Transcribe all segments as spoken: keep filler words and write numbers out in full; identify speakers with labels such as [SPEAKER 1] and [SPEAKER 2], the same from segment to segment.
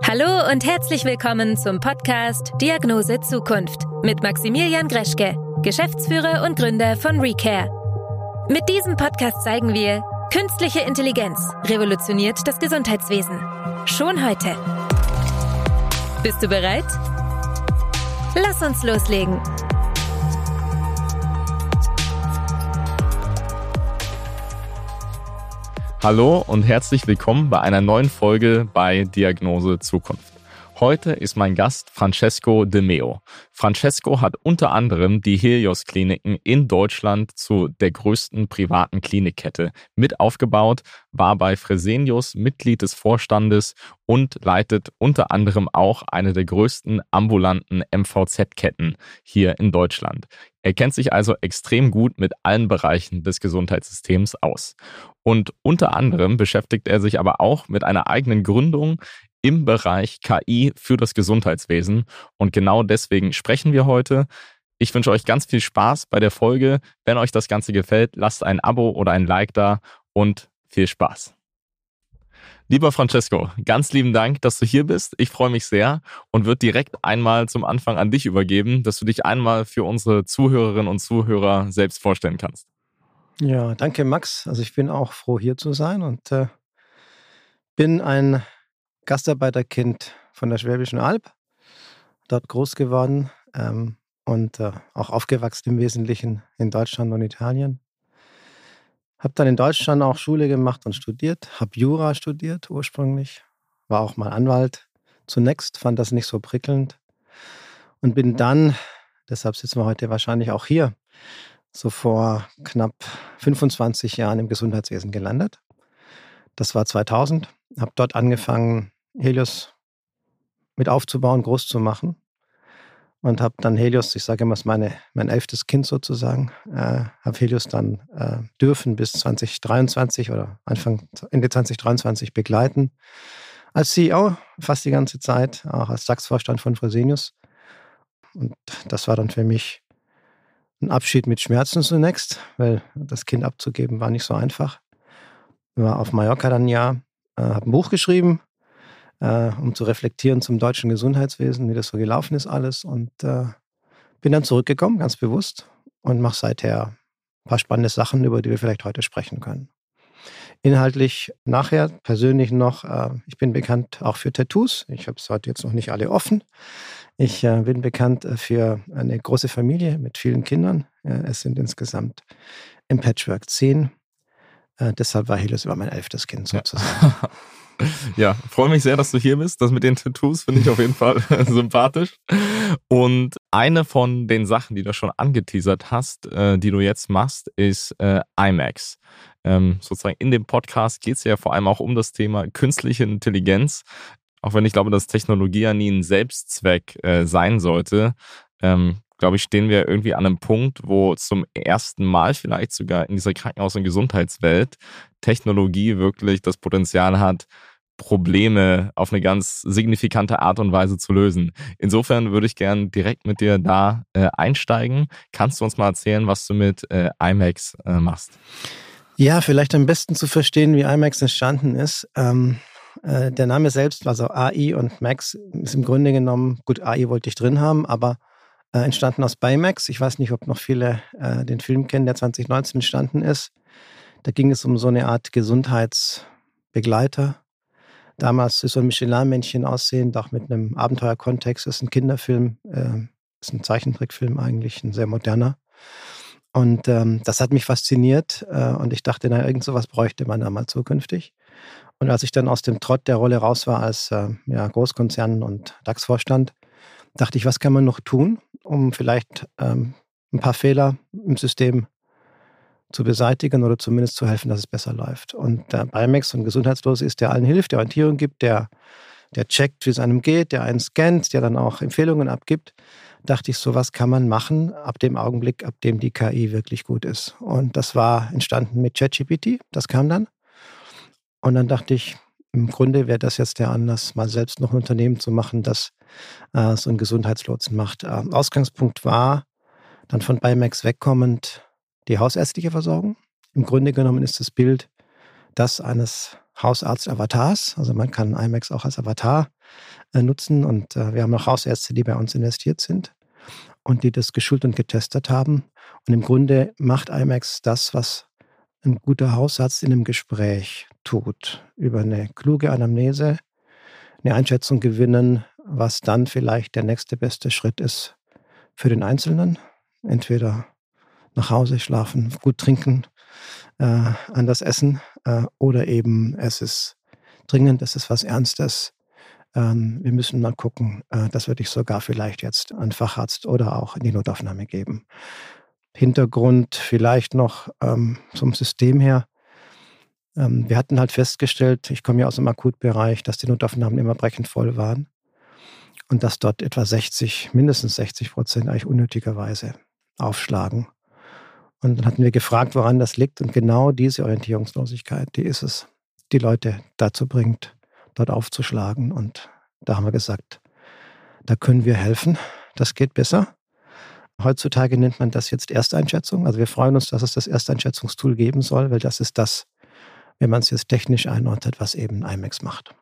[SPEAKER 1] Hallo und herzlich willkommen zum Podcast Diagnose Zukunft mit Maximilian Greschke, Geschäftsführer und Gründer von ReCare. Mit diesem Podcast zeigen wir, künstliche Intelligenz revolutioniert das Gesundheitswesen. Schon heute. Bist du bereit? Lass uns loslegen.
[SPEAKER 2] Hallo und herzlich willkommen bei einer neuen Folge bei Diagnose Zukunft. Heute ist mein Gast Francesco De Meo. Francesco hat unter anderem die Helios-Kliniken in Deutschland zu der größten privaten Klinikkette mit aufgebaut, war bei Fresenius Mitglied des Vorstandes und leitet unter anderem auch eine der größten ambulanten M V Z-Ketten hier in Deutschland. Er kennt sich also extrem gut mit allen Bereichen des Gesundheitssystems aus. Und unter anderem beschäftigt er sich aber auch mit einer eigenen Gründung im Bereich K I für das Gesundheitswesen. Und genau deswegen sprechen wir heute. Ich wünsche euch ganz viel Spaß bei der Folge. Wenn euch das Ganze gefällt, lasst ein Abo oder ein Like da und viel Spaß. Lieber Francesco, ganz lieben Dank, dass du hier bist. Ich freue mich sehr und würde direkt einmal zum Anfang an dich übergeben, dass du dich einmal für unsere Zuhörerinnen und Zuhörer selbst vorstellen kannst.
[SPEAKER 3] Ja, danke Max. Also ich bin auch froh, hier zu sein und äh, bin ein Gastarbeiterkind von der Schwäbischen Alb, dort groß geworden ähm, und äh, auch aufgewachsen im Wesentlichen in Deutschland und Italien. Habe dann in Deutschland auch Schule gemacht und studiert, habe Jura studiert ursprünglich, war auch mal Anwalt zunächst, fand das nicht so prickelnd und bin dann, deshalb sitzen wir heute wahrscheinlich auch hier, so vor knapp fünfundzwanzig Jahren im Gesundheitswesen gelandet. Das war zweitausend, habe dort angefangen, Helios mit aufzubauen, groß zu machen und habe dann Helios, ich sage immer, es ist meine, mein elftes Kind sozusagen, äh, habe Helios dann äh, dürfen bis zwanzig dreiundzwanzig oder Anfang, Ende zwanzig dreiundzwanzig begleiten. Als C E O fast die ganze Zeit, auch als DAX-Vorstand von Fresenius. Und das war dann für mich ein Abschied mit Schmerzen zunächst, weil das Kind abzugeben war nicht so einfach. Ich war auf Mallorca dann ein Jahr, äh, habe ein Buch geschrieben, äh, um zu reflektieren zum deutschen Gesundheitswesen, wie das so gelaufen ist alles. Und äh, bin dann zurückgekommen, ganz bewusst, und mache seither ein paar spannende Sachen, über die wir vielleicht heute sprechen können. Inhaltlich nachher, persönlich noch, äh, ich bin bekannt auch für Tattoos. Ich habe es heute jetzt noch nicht alle offen. Ich äh, bin bekannt für eine große Familie mit vielen Kindern. Äh, es sind insgesamt im Patchwork zehn. Äh, deshalb war Helios über mein elftes Kind sozusagen.
[SPEAKER 2] Ja. Ja, freue mich sehr, dass du hier bist. Das mit den Tattoos finde ich auf jeden Fall sympathisch. Und eine von den Sachen, die du schon angeteasert hast, äh, die du jetzt machst, ist äh, IMAX. Ähm, sozusagen in dem Podcast geht es ja vor allem auch um das Thema künstliche Intelligenz. Auch wenn ich glaube, dass Technologie ja nie ein Selbstzweck äh, sein sollte, ähm, glaube ich, stehen wir irgendwie an einem Punkt, wo zum ersten Mal vielleicht sogar in dieser Krankenhaus- und Gesundheitswelt Technologie wirklich das Potenzial hat, Probleme auf eine ganz signifikante Art und Weise zu lösen. Insofern würde ich gerne direkt mit dir da äh, einsteigen. Kannst du uns mal erzählen, was du mit äh, IMAX äh, machst?
[SPEAKER 3] Ja, vielleicht am besten zu verstehen, wie IMAX entstanden ist. Ähm, äh, der Name selbst, also A I und Max, ist im Grunde genommen, gut, A I wollte ich drin haben, aber äh, entstanden aus Baymax. Ich weiß nicht, ob noch viele äh, den Film kennen, der zwanzig neunzehn entstanden ist. Da ging es um so eine Art Gesundheitsbegleiter. Damals ist so ein Michelin-Männchen aussehend, auch mit einem Abenteuerkontext. Das ist ein Kinderfilm, äh, ist ein Zeichentrickfilm eigentlich, ein sehr moderner. Und ähm, das hat mich fasziniert äh, und ich dachte, na, irgend sowas bräuchte man da mal zukünftig. Und als ich dann aus dem Trott der Rolle raus war als äh, ja, Großkonzern und DAX-Vorstand, dachte ich, was kann man noch tun, um vielleicht ähm, ein paar Fehler im System zu beseitigen oder zumindest zu helfen, dass es besser läuft. Und der IMAX, so ein Gesundheitslos ist, der allen hilft, der Orientierung gibt, der, der checkt, wie es einem geht, der einen scannt, der dann auch Empfehlungen abgibt, dachte ich, so was kann man machen ab dem Augenblick, ab dem die K I wirklich gut ist. Und das war entstanden mit ChatGPT, das kam dann. Und dann dachte ich, im Grunde wäre das jetzt der Anlass, mal selbst noch ein Unternehmen zu machen, das äh, so einen Gesundheitslotsen macht. Äh, Ausgangspunkt war, dann von IMAX wegkommend, die hausärztliche Versorgung. Im Grunde genommen ist das Bild das eines Hausarzt-Avatars. Also man kann IMAX auch als Avatar äh, nutzen. Und äh, wir haben auch Hausärzte, die bei uns investiert sind und die das geschult und getestet haben. Und im Grunde macht I M A X das, was ein guter Hausarzt in einem Gespräch tut. Über eine kluge Anamnese eine Einschätzung gewinnen, was dann vielleicht der nächste beste Schritt ist für den Einzelnen. Entweder nach Hause schlafen, gut trinken, äh, anders essen äh, oder eben es ist dringend, es ist was Ernstes. Ähm, wir müssen mal gucken, äh, das würde ich sogar vielleicht jetzt an Facharzt oder auch in die Notaufnahme geben. Hintergrund vielleicht noch ähm, zum System her. Ähm, wir hatten halt festgestellt, ich komme ja aus dem Akutbereich, dass die Notaufnahmen immer brechend voll waren und dass dort etwa sechzig, mindestens sechzig Prozent eigentlich unnötigerweise aufschlagen. Und dann hatten wir gefragt, woran das liegt. Und genau diese Orientierungslosigkeit, die ist es, die Leute dazu bringt, dort aufzuschlagen. Und da haben wir gesagt, da können wir helfen. Das geht besser. Heutzutage nennt man das jetzt Ersteinschätzung. Also wir freuen uns, dass es das Ersteinschätzungstool geben soll, weil das ist das, wenn man es jetzt technisch einordnet, was eben I M A X macht.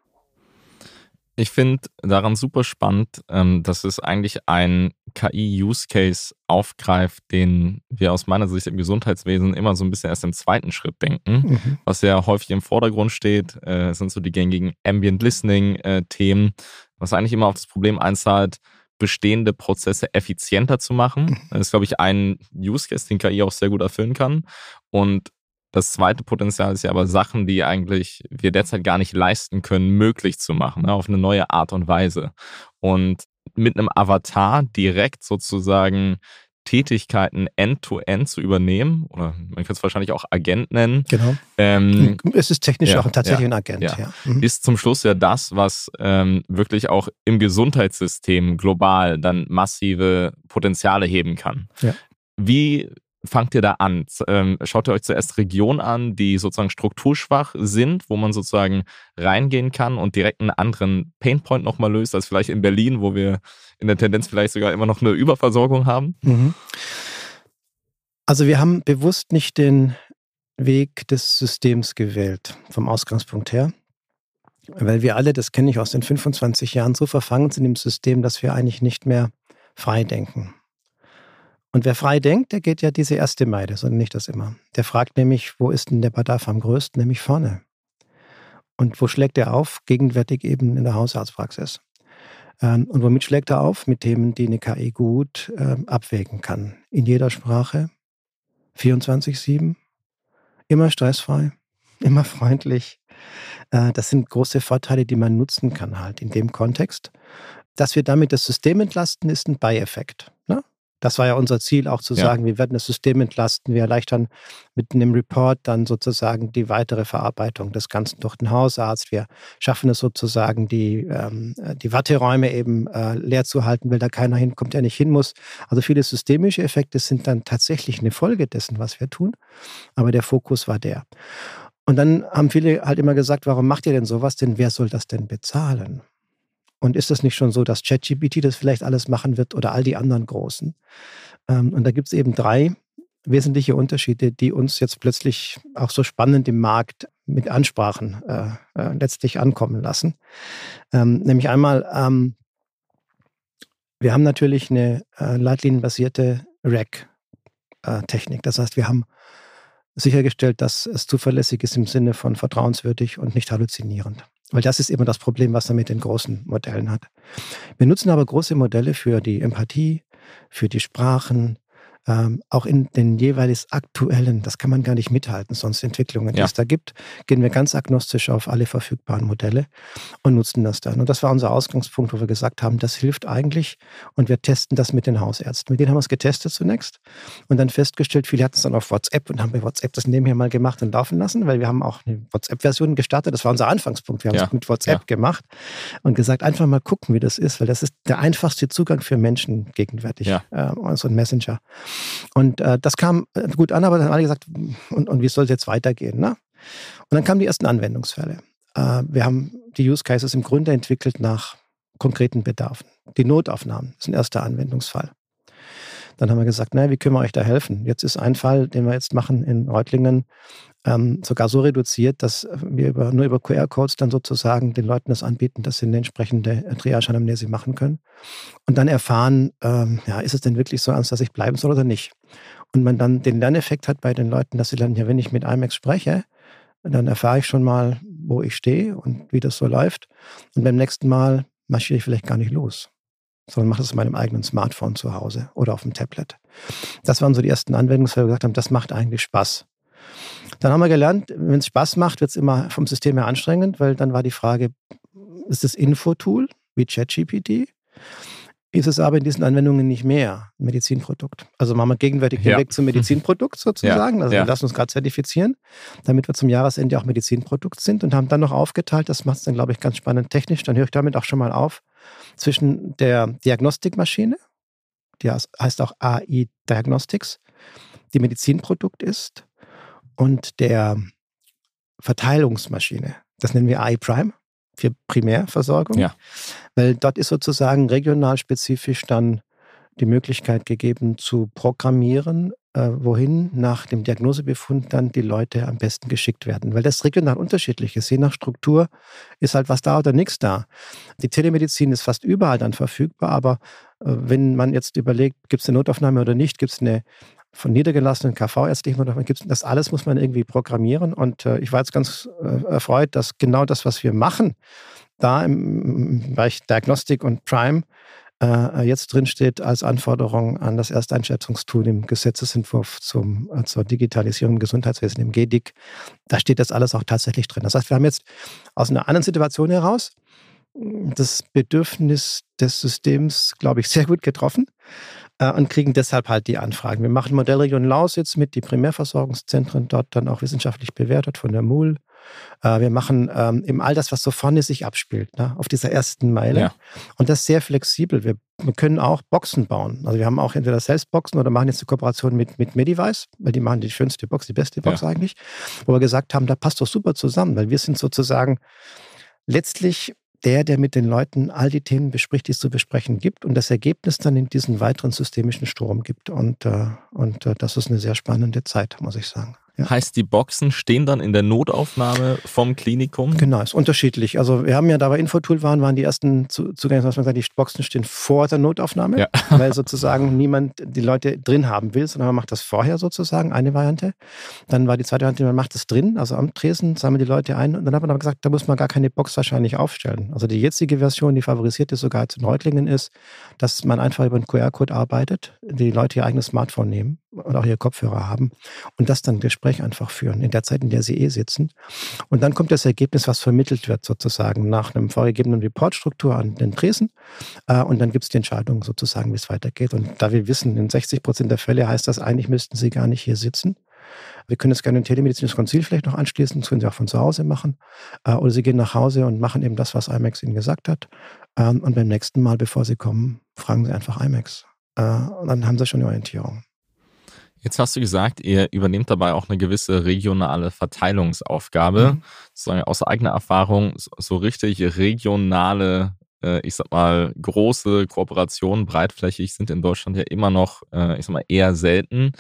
[SPEAKER 2] Ich finde daran super spannend, dass es eigentlich ein K I-Use-Case aufgreift, den wir aus meiner Sicht im Gesundheitswesen immer so ein bisschen erst im zweiten Schritt denken. Mhm. Was ja häufig im Vordergrund steht, sind so die gängigen Ambient Listening-Themen, was eigentlich immer auf das Problem einzahlt, bestehende Prozesse effizienter zu machen. Das ist, glaube ich, ein Use-Case, den K I auch sehr gut erfüllen kann. Und das zweite Potenzial ist ja aber Sachen, die eigentlich wir derzeit gar nicht leisten können, möglich zu machen, ne, auf eine neue Art und Weise. Und mit einem Avatar direkt sozusagen Tätigkeiten end-to-end zu übernehmen, oder man könnte es wahrscheinlich auch Agent nennen.
[SPEAKER 3] Genau. Ähm, es ist technisch ja, auch tatsächlich ja, ein Agent. Ja. Ja. Mhm.
[SPEAKER 2] Ist zum Schluss ja das, was ähm, wirklich auch im Gesundheitssystem global dann massive Potenziale heben kann. Ja. Wie fangt ihr da an? Schaut ihr euch zuerst Regionen an, die sozusagen strukturschwach sind, wo man sozusagen reingehen kann und direkt einen anderen Painpoint nochmal löst, als vielleicht in Berlin, wo wir in der Tendenz vielleicht sogar immer noch eine Überversorgung haben?
[SPEAKER 3] Mhm. Also wir haben bewusst nicht den Weg des Systems gewählt, vom Ausgangspunkt her, weil wir alle, das kenne ich aus den fünfundzwanzig Jahren, so verfangen sind im System, dass wir eigentlich nicht mehr frei denken. Und wer frei denkt, der geht ja diese erste Meile, sondern nicht das immer. Der fragt nämlich, wo ist denn der Bedarf am größten? Nämlich vorne. Und wo schlägt er auf? Gegenwärtig eben in der Hausarztpraxis. Und womit schlägt er auf? Mit Themen, die eine K I gut äh, abwägen kann. In jeder Sprache, vierundzwanzig sieben, immer stressfrei, immer freundlich. Äh, das sind große Vorteile, die man nutzen kann halt in dem Kontext. Dass wir damit das System entlasten, ist ein Beieffekt, ne? Das war ja unser Ziel, auch zu sagen, ja. Wir werden das System entlasten, wir erleichtern mit einem Report dann sozusagen die weitere Verarbeitung des Ganzen durch den Hausarzt. Wir schaffen es sozusagen, die, ähm, die Warteräume eben äh, leer zu halten, weil da keiner hinkommt, der nicht hin muss. Also viele systemische Effekte sind dann tatsächlich eine Folge dessen, was wir tun. Aber der Fokus war der. Und dann haben viele halt immer gesagt, warum macht ihr denn sowas? Denn wer soll das denn bezahlen? Und ist das nicht schon so, dass ChatGPT das vielleicht alles machen wird oder all die anderen Großen? Und da gibt es eben drei wesentliche Unterschiede, die uns jetzt plötzlich auch so spannend im Markt mit Ansprachen äh, äh, letztlich ankommen lassen. Ähm, nämlich einmal, ähm, wir haben natürlich eine äh, leitlinienbasierte R A C-Technik. Das heißt, wir haben sichergestellt, dass es zuverlässig ist im Sinne von vertrauenswürdig und nicht halluzinierend. Weil das ist immer das Problem, was er mit den großen Modellen hat. Wir nutzen aber große Modelle für die Empathie, für die Sprachen, ähm, auch in den jeweils aktuellen, das kann man gar nicht mithalten, sonst Entwicklungen, die ja. es da gibt, gehen wir ganz agnostisch auf alle verfügbaren Modelle und nutzen das dann. Und das war unser Ausgangspunkt, wo wir gesagt haben, das hilft eigentlich und wir testen das mit den Hausärzten. Mit denen haben wir es getestet zunächst und dann festgestellt, viele hatten es dann auf WhatsApp und haben bei WhatsApp das nebenher mal gemacht und laufen lassen, weil wir haben auch eine WhatsApp-Version gestartet, das war unser Anfangspunkt, wir haben es ja. mit WhatsApp ja. gemacht und gesagt, einfach mal gucken, wie das ist, weil das ist der einfachste Zugang für Menschen gegenwärtig, ja. äh, so ein Messenger. Und äh, das kam gut an, aber dann haben alle gesagt, und, und wie soll es jetzt weitergehen? Ne? Und dann kamen die ersten Anwendungsfälle. Äh, wir haben die Use Cases im Grunde entwickelt nach konkreten Bedarfen. Die Notaufnahmen ist ein erster Anwendungsfall. Dann haben wir gesagt, naja, wie können wir euch da helfen? Jetzt ist ein Fall, den wir jetzt machen in Reutlingen, ähm, sogar so reduziert, dass wir über, nur über Q R-Codes dann sozusagen den Leuten das anbieten, dass sie eine entsprechende Triage-Anamnese machen können und dann erfahren, ähm, ja, ist es denn wirklich so ernst, dass ich bleiben soll oder nicht? Und man dann den Lerneffekt hat bei den Leuten, dass sie lernen, ja, wenn ich mit I M A X spreche, dann erfahre ich schon mal, wo ich stehe und wie das so läuft. Und beim nächsten Mal marschiere ich vielleicht gar nicht los, sondern mache das auf meinem eigenen Smartphone zu Hause oder auf dem Tablet. Das waren so die ersten Anwendungsfälle, wo wir gesagt haben, das macht eigentlich Spaß. Dann haben wir gelernt, wenn es Spaß macht, wird es immer vom System her anstrengend, weil dann war die Frage, ist das Infotool wie ChatGPT? Ist es aber in diesen Anwendungen nicht mehr ein Medizinprodukt. Also machen wir gegenwärtig den
[SPEAKER 2] ja.
[SPEAKER 3] Weg zum Medizinprodukt sozusagen.
[SPEAKER 2] Ja.
[SPEAKER 3] Also
[SPEAKER 2] ja.
[SPEAKER 3] wir lassen uns gerade zertifizieren, damit wir zum Jahresende auch Medizinprodukt sind und haben dann noch aufgeteilt, das macht es dann, glaube ich, ganz spannend technisch, dann höre ich damit auch schon mal auf, zwischen der Diagnostikmaschine, die heißt auch A I Diagnostics, die Medizinprodukt ist, und der Verteilungsmaschine. Das nennen wir A I Prime für Primärversorgung,
[SPEAKER 2] ja.
[SPEAKER 3] weil dort ist sozusagen regional spezifisch dann die Möglichkeit gegeben zu programmieren, äh, wohin nach dem Diagnosebefund dann die Leute am besten geschickt werden. Weil das regional unterschiedlich ist. Je nach Struktur ist halt was da oder nichts da. Die Telemedizin ist fast überall dann verfügbar, aber äh, wenn man jetzt überlegt, gibt es eine Notaufnahme oder nicht, gibt es eine von niedergelassenen K V-ärztlichen Notaufnahmen, gibt's, das alles muss man irgendwie programmieren. Und äh, ich war jetzt ganz äh, erfreut, dass genau das, was wir machen, da im, im Bereich Diagnostik und Prime äh, jetzt drinsteht als Anforderung an das Ersteinschätzungstool im Gesetzesentwurf zum, äh, zur Digitalisierung im Gesundheitswesen, im G D I C. Da steht das alles auch tatsächlich drin. Das heißt, wir haben jetzt aus einer anderen Situation heraus das Bedürfnis des Systems, glaube ich, sehr gut getroffen äh, und kriegen deshalb halt die Anfragen. Wir machen Modellregion Lausitz jetzt mit, die Primärversorgungszentren dort dann auch wissenschaftlich bewertet von der M U L. Äh, wir machen ähm, eben all das, was so vorne sich abspielt, ne, auf dieser ersten Meile. Ja. Und das sehr flexibel. Wir, wir können auch Boxen bauen. Also wir haben auch entweder selbst Boxen oder machen jetzt eine Kooperation mit, mit Medivice, weil die machen die schönste Box, die beste Box ja. eigentlich, wo wir gesagt haben, da passt doch super zusammen, weil wir sind sozusagen letztlich der, der mit den Leuten all die Themen bespricht, die es zu besprechen gibt und das Ergebnis dann in diesen weiteren systemischen Strom gibt. Und, äh, und äh, das ist eine sehr spannende Zeit, muss ich sagen. Ja.
[SPEAKER 2] Heißt, die Boxen stehen dann in der Notaufnahme vom Klinikum?
[SPEAKER 3] Genau, ist unterschiedlich. Also wir haben ja, da wir Infotool waren, waren die ersten Zugänge, was man sagt, die Boxen stehen vor der Notaufnahme, ja. weil sozusagen niemand die Leute drin haben will, sondern man macht das vorher sozusagen, eine Variante. Dann war die zweite Variante, man macht es drin, also am Tresen, sammeln die Leute ein und dann hat man aber gesagt, da muss man gar keine Box wahrscheinlich aufstellen. Also die jetzige Version, die favorisierte sogar jetzt in Reutlingen ist, dass man einfach über einen Q R-Code arbeitet, die Leute ihr eigenes Smartphone nehmen und auch ihre Kopfhörer haben und das dann Gespräch einfach führen, in der Zeit, in der sie eh sitzen. Und dann kommt das Ergebnis, was vermittelt wird, sozusagen, nach einem vorgegebenen Reportstruktur an den Tresen. Und dann gibt es die Entscheidung sozusagen, wie es weitergeht. Und da wir wissen, in sechzig Prozent der Fälle heißt das, eigentlich müssten sie gar nicht hier sitzen. Wir können jetzt gerne ein telemedizinisches Konzil vielleicht noch anschließen, das können sie auch von zu Hause machen. Oder sie gehen nach Hause und machen eben das, was I M A X ihnen gesagt hat. Und beim nächsten Mal, bevor sie kommen, fragen sie einfach I M A X. Und dann haben sie schon eine Orientierung.
[SPEAKER 2] Jetzt hast du gesagt, ihr übernehmt dabei auch eine gewisse regionale Verteilungsaufgabe. Mhm. Sozusagen aus eigener Erfahrung, so richtig regionale, ich sag mal, große Kooperationen, breitflächig, sind in Deutschland ja immer noch, ich sag mal, eher selten.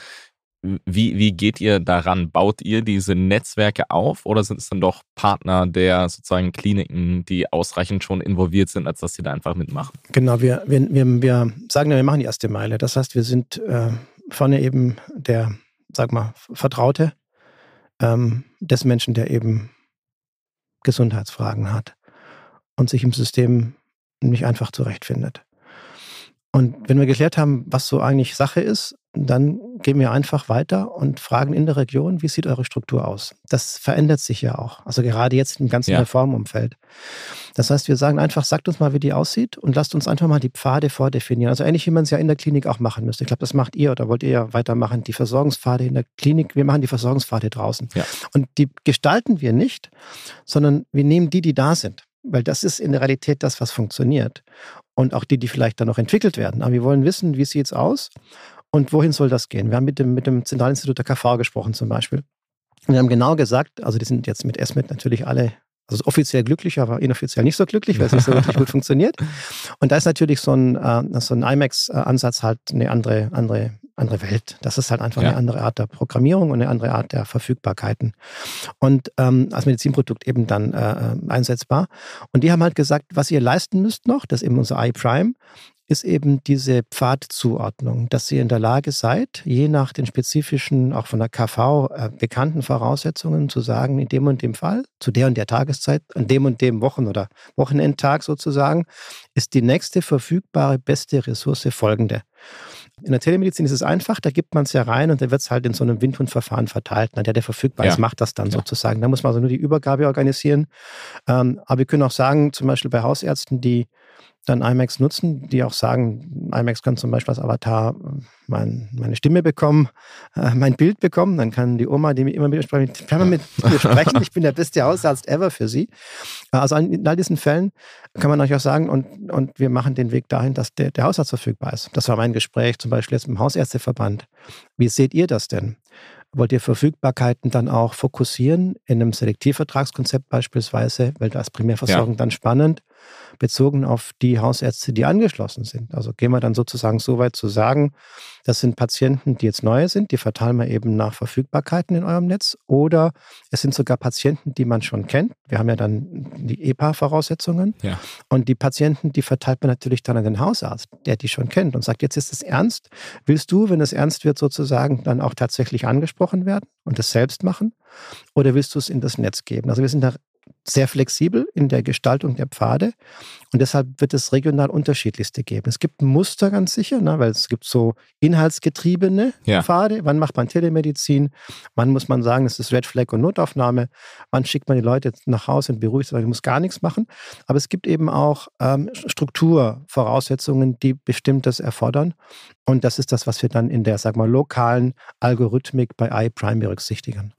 [SPEAKER 2] Wie, wie geht ihr daran? Baut ihr diese Netzwerke auf oder sind es dann doch Partner der sozusagen Kliniken, die ausreichend schon involviert sind, als dass sie da einfach mitmachen?
[SPEAKER 3] Genau, wir, wir, wir, wir sagen ja, wir machen die erste Meile. Das heißt, wir sind äh, vorne eben der, sag mal, Vertraute ähm, des Menschen, der eben Gesundheitsfragen hat und sich im System nicht einfach zurechtfindet. Und wenn wir geklärt haben, was so eigentlich Sache ist, dann gehen wir einfach weiter und fragen in der Region, wie sieht eure Struktur aus? Das verändert sich ja auch, also gerade jetzt im ganzen ja. Reformumfeld. Das heißt, wir sagen einfach, sagt uns mal, wie die aussieht und lasst uns einfach mal die Pfade vordefinieren. Also ähnlich, wie man es ja in der Klinik auch machen müsste. Ich glaube, das macht ihr oder wollt ihr ja weitermachen, die Versorgungspfade in der Klinik. Wir machen die Versorgungspfade draußen. Ja. Und die gestalten wir nicht, sondern wir nehmen die, die da sind. Weil das ist in der Realität das, was funktioniert. Und auch die, die vielleicht dann noch entwickelt werden. Aber wir wollen wissen, wie sieht es aus und wohin soll das gehen. Wir haben mit dem, mit dem Zentralinstitut der K V gesprochen zum Beispiel. Und wir haben genau gesagt, also die sind jetzt mit ESMED natürlich alle Also offiziell glücklich, aber inoffiziell nicht so glücklich, weil es nicht so wirklich gut funktioniert. Und da ist natürlich so ein, äh, so ein I MAX-Ansatz halt eine andere, andere, andere Welt. Das ist halt einfach ja. eine andere Art der Programmierung und eine andere Art der Verfügbarkeiten. Und ähm, als Medizinprodukt eben dann äh, einsetzbar. Und die haben halt gesagt, was ihr leisten müsst noch, das ist eben unser iPrime, ist eben diese Pfadzuordnung, dass ihr in der Lage seid, je nach den spezifischen, auch von der K V äh, bekannten Voraussetzungen zu sagen, in dem und dem Fall, zu der und der Tageszeit, an dem und dem Wochen- oder Wochenendtag sozusagen, ist die nächste verfügbare beste Ressource folgende. In der Telemedizin ist es einfach, da gibt man es ja rein und dann wird es halt in so einem Windhundverfahren verteilt. Der, der verfügbar ist, ja. macht das dann ja. sozusagen. Da muss man also nur die Übergabe organisieren. Ähm, aber wir können auch sagen, zum Beispiel bei Hausärzten, die dann I MAX nutzen, die auch sagen, I MAX kann zum Beispiel als Avatar mein, meine Stimme bekommen, äh, mein Bild bekommen, dann kann die Oma, die mir immer mit mir sprechen, kann man mit mir sprechen, ich bin der beste Hausarzt ever für sie. Also in all diesen Fällen kann man euch auch sagen, und, und wir machen den Weg dahin, dass der, der Hausarzt verfügbar ist. Das war mein Gespräch zum Beispiel jetzt mit dem Hausärzteverband. Wie seht ihr das denn? Wollt ihr Verfügbarkeiten dann auch fokussieren in einem Selektivvertragskonzept beispielsweise, weil da ist Primärversorgung ja. dann spannend, bezogen auf die Hausärzte, die angeschlossen sind. Also gehen wir dann sozusagen so weit zu sagen, das sind Patienten, die jetzt neu sind, die verteilen wir eben nach Verfügbarkeiten in eurem Netz, oder es sind sogar Patienten, die man schon kennt. Wir haben ja dann die E P A-Voraussetzungen ja. und die Patienten, die verteilt man natürlich dann an den Hausarzt, der die schon kennt und sagt, jetzt ist es ernst. Willst du, wenn es ernst wird, sozusagen dann auch tatsächlich angesprochen werden und es selbst machen, oder willst du es in das Netz geben? Also wir sind da sehr flexibel in der Gestaltung der Pfade und deshalb wird es regional unterschiedlichste geben. Es gibt ein Muster ganz sicher, ne, weil es gibt so inhaltsgetriebene ja. Pfade. Wann macht man Telemedizin? Wann muss man sagen, es ist Red Flag und Notaufnahme? Wann schickt man die Leute nach Hause und beruhigt, weil man muss gar nichts machen? Aber es gibt eben auch ähm, Strukturvoraussetzungen, die Bestimmtes erfordern. Und das ist das, was wir dann in der, sag mal, lokalen Algorithmik bei iPrime berücksichtigen.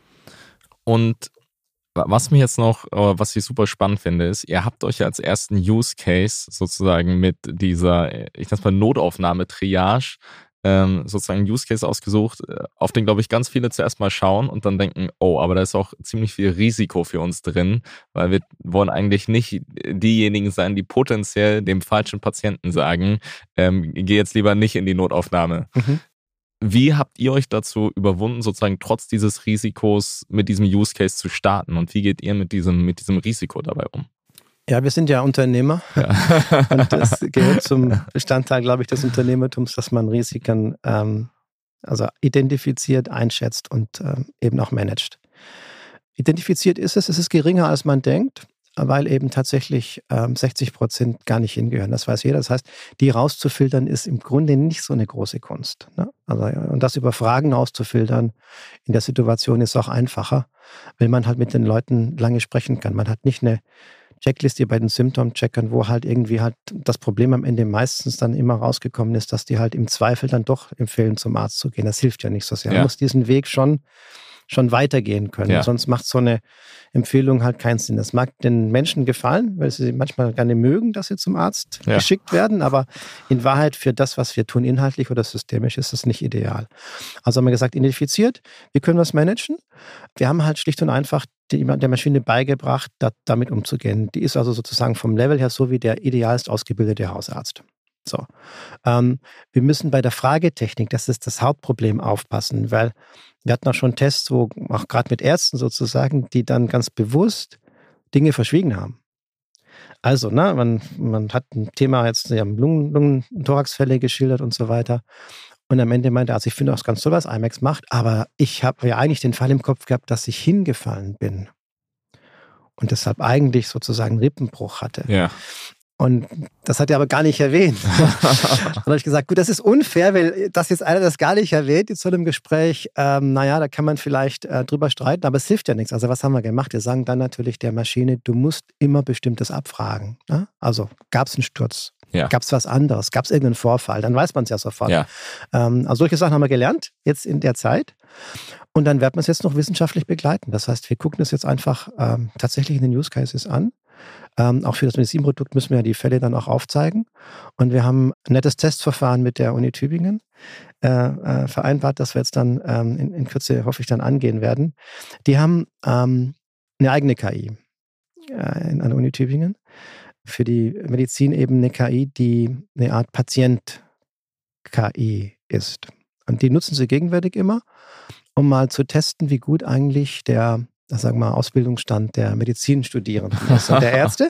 [SPEAKER 2] Und was mich jetzt noch, was ich super spannend finde, ist, ihr habt euch als ersten Use Case sozusagen mit dieser, ich nenne es mal Notaufnahme-Triage, ähm, sozusagen einen Use Case ausgesucht, auf den, glaube ich, ganz viele zuerst mal schauen und dann denken, oh, aber da ist auch ziemlich viel Risiko für uns drin, weil wir wollen eigentlich nicht diejenigen sein, die potenziell dem falschen Patienten sagen, ähm, geh jetzt lieber nicht in die Notaufnahme. Mhm. Wie habt ihr euch dazu überwunden, sozusagen trotz dieses Risikos mit diesem Use Case zu starten? Und wie geht ihr mit diesem, mit diesem Risiko dabei um?
[SPEAKER 3] Ja, wir sind ja Unternehmer. Ja. Und das gehört zum Bestandteil, glaube ich, des Unternehmertums, dass man Risiken ähm, also identifiziert, einschätzt und ähm, eben auch managt. Identifiziert ist es, es ist geringer, als man denkt, weil eben tatsächlich ähm, sechzig Prozent gar nicht hingehören. Das weiß jeder. Das heißt, die rauszufiltern ist im Grunde nicht so eine große Kunst. Ne? Also, und das über Fragen rauszufiltern in der Situation ist auch einfacher, weil man halt mit den Leuten lange sprechen kann. Man hat nicht eine Checkliste bei den Symptom-Checkern, wo halt irgendwie halt das Problem am Ende meistens dann immer rausgekommen ist, dass die halt im Zweifel dann doch empfehlen, zum Arzt zu gehen. Das hilft ja nicht so sehr. Ja. Man muss diesen Weg schon schon weitergehen können. Ja. Sonst macht so eine Empfehlung halt keinen Sinn. Das mag den Menschen gefallen, weil sie manchmal gerne mögen, dass sie zum Arzt ja. geschickt werden, aber in Wahrheit für das, was wir tun, inhaltlich oder systemisch, ist das nicht ideal. Also haben wir gesagt, identifiziert, wie können wir es managen? Wir haben halt schlicht und einfach die, der Maschine beigebracht, da, damit umzugehen. Die ist also sozusagen vom Level her so wie der idealst ausgebildete Hausarzt. So. Ähm, wir müssen bei der Fragetechnik, das ist das Hauptproblem, aufpassen, weil wir hatten auch schon Tests, wo auch gerade mit Ärzten sozusagen, die dann ganz bewusst Dinge verschwiegen haben. Also, ne, man, man hat ein Thema jetzt, sie haben Lungen, Lungen, Thoraxfälle geschildert und so weiter. Und am Ende meinte er, also ich finde auch ganz toll, was I MAX macht, aber ich habe ja eigentlich den Fall im Kopf gehabt, dass ich hingefallen bin und deshalb eigentlich sozusagen Rippenbruch hatte. Ja. Und das hat er aber gar nicht erwähnt. Dann habe ich gesagt, gut, das ist unfair, weil das jetzt einer das gar nicht erwähnt in so einem Gespräch. Ähm, naja, da kann man vielleicht äh, drüber streiten, aber es hilft ja nichts. Also was haben wir gemacht? Wir sagen dann natürlich der Maschine, du musst immer Bestimmtes abfragen. Ne? Also gab es einen Sturz? Ja. Gab es was anderes? Gab es irgendeinen Vorfall? Dann weiß man es ja sofort. Ja. Ähm, also solche Sachen haben wir gelernt, jetzt in der Zeit. Und dann werden wir es jetzt noch wissenschaftlich begleiten. Das heißt, wir gucken es jetzt einfach ähm, tatsächlich in den Use Cases an. Ähm, auch für das Medizinprodukt müssen wir ja die Fälle dann auch aufzeigen. Und wir haben ein nettes Testverfahren mit der Uni Tübingen äh, äh, vereinbart, das wir jetzt dann ähm, in, in Kürze, hoffe ich, dann angehen werden. Die haben ähm, eine eigene K I. an der Uni Tübingen. Für die Medizin eben eine K I, die eine Art Patient-K I ist. Und die nutzen sie gegenwärtig immer, um mal zu testen, wie gut eigentlich der, sagen wir mal, Ausbildungsstand der Medizinstudierenden ist und der Ärzte.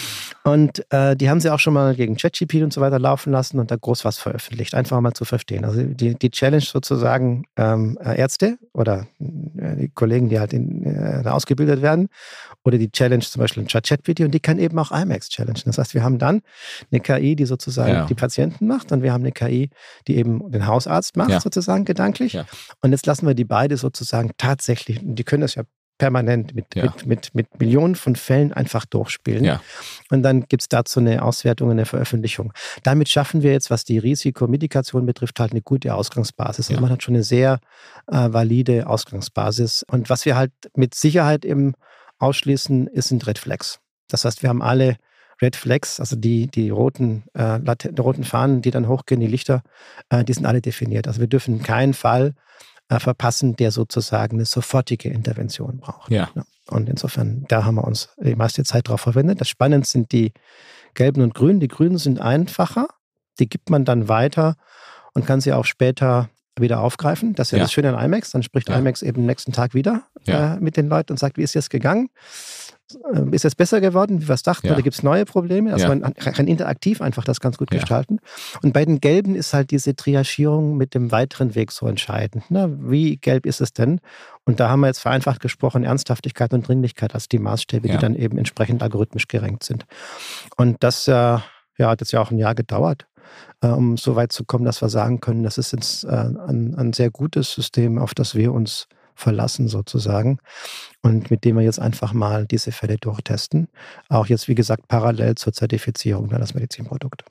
[SPEAKER 3] Und äh, die haben sie auch schon mal gegen ChatGPT und so weiter laufen lassen und da groß was veröffentlicht, einfach mal zu verstehen. Also die, die Challenge sozusagen ähm, Ärzte oder äh, die Kollegen, die halt in, äh, ausgebildet werden, oder die Challenge zum Beispiel in ChatGPT und die kann eben auch I M A X challengen. Das heißt, wir haben dann eine K I, die sozusagen ja. die Patienten macht und wir haben eine K I, die eben den Hausarzt macht, ja. sozusagen gedanklich. Ja. Und jetzt lassen wir die beide sozusagen tatsächlich, die können das ja permanent mit, ja. mit, mit, mit Millionen von Fällen einfach durchspielen. Ja. Und dann gibt es dazu eine Auswertung, eine Veröffentlichung. Damit schaffen wir jetzt, was die Risikomitigation betrifft, halt eine gute Ausgangsbasis. Also ja. man hat schon eine sehr äh, valide Ausgangsbasis. Und was wir halt mit Sicherheit eben ausschließen, ist sind Red Flags. Das heißt, wir haben alle Red Flags, also die, die, roten, äh, die roten Fahnen, die dann hochgehen, die Lichter, äh, die sind alle definiert. Also wir dürfen in keinen Fall verpassen, der sozusagen eine sofortige Intervention braucht.
[SPEAKER 2] Ja.
[SPEAKER 3] Und insofern, da haben wir uns die meiste Zeit drauf verwendet. Das Spannende sind die gelben und grünen. Die grünen sind einfacher, die gibt man dann weiter und kann sie auch später wieder aufgreifen. Das ist ja, ja. das Schöne an I M A X. Dann spricht ja. I M A X eben nächsten Tag wieder ja. äh, mit den Leuten und sagt, wie ist jetzt gegangen? Ist es besser geworden, wie wir es dachten, ja. oder gibt es neue Probleme? Also ja. man kann interaktiv einfach das ganz gut ja. gestalten. Und bei den Gelben ist halt diese Triagierung mit dem weiteren Weg so entscheidend. Na, wie gelb ist es denn? Und da haben wir jetzt vereinfacht gesprochen, Ernsthaftigkeit und Dringlichkeit als die Maßstäbe, ja. die dann eben entsprechend algorithmisch gerankt sind. Und das äh, ja, hat jetzt ja auch ein Jahr gedauert, äh, um so weit zu kommen, dass wir sagen können, das ist jetzt äh, ein, ein sehr gutes System, auf das wir uns verlassen sozusagen und mit dem wir jetzt einfach mal diese Fälle durchtesten. Auch jetzt, wie gesagt, parallel zur Zertifizierung des Medizinprodukts.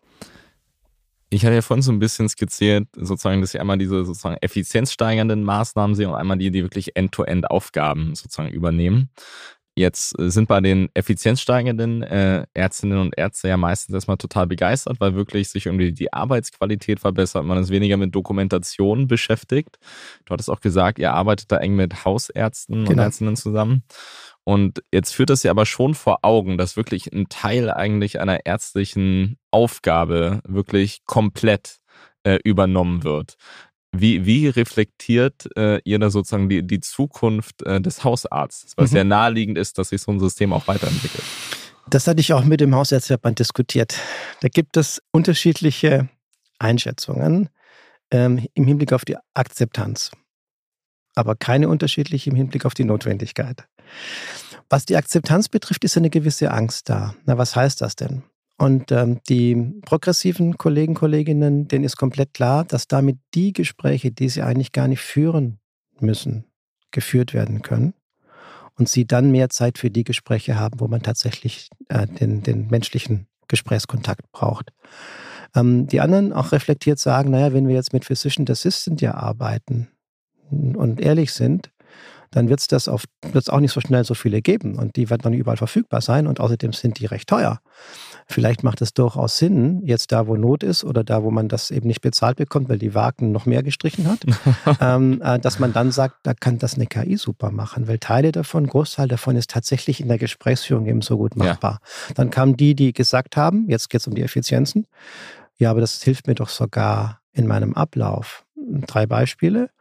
[SPEAKER 2] Ich hatte ja vorhin so ein bisschen skizziert, sozusagen, dass ich einmal diese sozusagen effizienzsteigernden Maßnahmen sehe und einmal die, die wirklich End-to-End-Aufgaben sozusagen übernehmen. Jetzt sind bei den effizienzsteigernden äh, Ärztinnen und Ärzte ja meistens erstmal total begeistert, weil wirklich sich irgendwie die Arbeitsqualität verbessert, man ist weniger mit Dokumentation beschäftigt. Du hattest auch gesagt, ihr arbeitet da eng mit Hausärzten genau. und Ärztinnen zusammen. Und jetzt führt das ja aber schon vor Augen, dass wirklich ein Teil eigentlich einer ärztlichen Aufgabe wirklich komplett äh, übernommen wird. Wie, wie reflektiert äh, ihr da sozusagen die, die Zukunft äh, des Hausarztes? Weil mhm. es ja naheliegend ist, dass sich so ein System auch weiterentwickelt.
[SPEAKER 3] Das hatte ich auch mit dem Hausärzteverband diskutiert. Da gibt es unterschiedliche Einschätzungen ähm, im Hinblick auf die Akzeptanz, aber keine unterschiedliche im Hinblick auf die Notwendigkeit. Was die Akzeptanz betrifft, ist eine gewisse Angst da. Na, was heißt das denn? Und ähm, die progressiven Kollegen, Kolleginnen, denen ist komplett klar, dass damit die Gespräche, die sie eigentlich gar nicht führen müssen, geführt werden können und sie dann mehr Zeit für die Gespräche haben, wo man tatsächlich äh, den, den menschlichen Gesprächskontakt braucht. Ähm, die anderen auch reflektiert sagen, naja, wenn wir jetzt mit Physician Assistant ja arbeiten und ehrlich sind, dann wird es das auf, wird's auch nicht so schnell so viele geben und die werden dann überall verfügbar sein und außerdem sind die recht teuer. Vielleicht macht es durchaus Sinn, jetzt da, wo Not ist oder da, wo man das eben nicht bezahlt bekommt, weil die Wagen noch mehr gestrichen hat, ähm, äh, dass man dann sagt, da kann das eine K I super machen, weil Teile davon, Großteil davon ist tatsächlich in der Gesprächsführung eben so gut machbar. Ja. Dann kamen die, die gesagt haben, jetzt geht es um die Effizienzen, ja, aber das hilft mir doch sogar in meinem Ablauf. Drei Beispiele.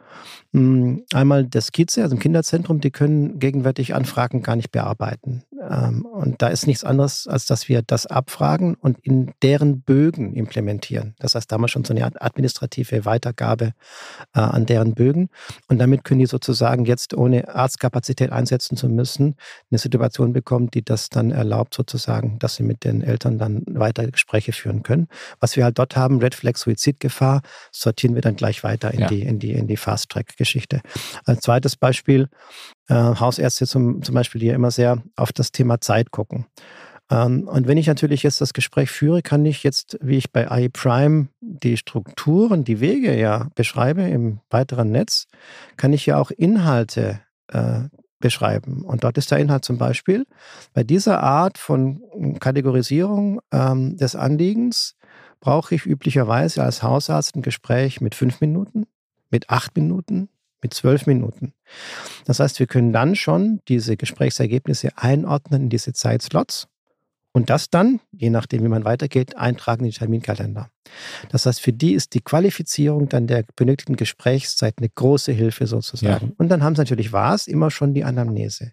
[SPEAKER 3] Einmal das Skizze, also im Kinderzentrum, die können gegenwärtig Anfragen gar nicht bearbeiten. Und da ist nichts anderes, als dass wir das abfragen und in deren Bögen implementieren. Das heißt, da haben wir schon so eine administrative Weitergabe an deren Bögen. Und damit können die sozusagen jetzt, ohne Arztkapazität einsetzen zu müssen, eine Situation bekommen, die das dann erlaubt sozusagen, dass sie mit den Eltern dann weiter Gespräche führen können. Was wir halt dort haben, Red Flag Suizidgefahr, sortieren wir dann gleich weiter in ja. die, in die, in die Fast-Track-Geschichte. Als zweites Beispiel, äh, Hausärzte zum, zum Beispiel, die ja immer sehr auf das Thema Zeit gucken. Ähm, und wenn ich natürlich jetzt das Gespräch führe, kann ich jetzt, wie ich bei A I Prime die Strukturen, die Wege ja beschreibe im weiteren Netz, kann ich ja auch Inhalte äh, beschreiben. Und dort ist der Inhalt zum Beispiel, bei dieser Art von Kategorisierung ähm, des Anliegens brauche ich üblicherweise als Hausarzt ein Gespräch mit fünf Minuten, mit acht Minuten, mit zwölf Minuten. Das heißt, wir können dann schon diese Gesprächsergebnisse einordnen in diese Zeitslots und das dann, je nachdem, wie man weitergeht, eintragen in den Terminkalender. Das heißt, für die ist die Qualifizierung dann der benötigten Gesprächszeit eine große Hilfe sozusagen. Ja. Und dann haben sie natürlich, war es immer schon die Anamnese.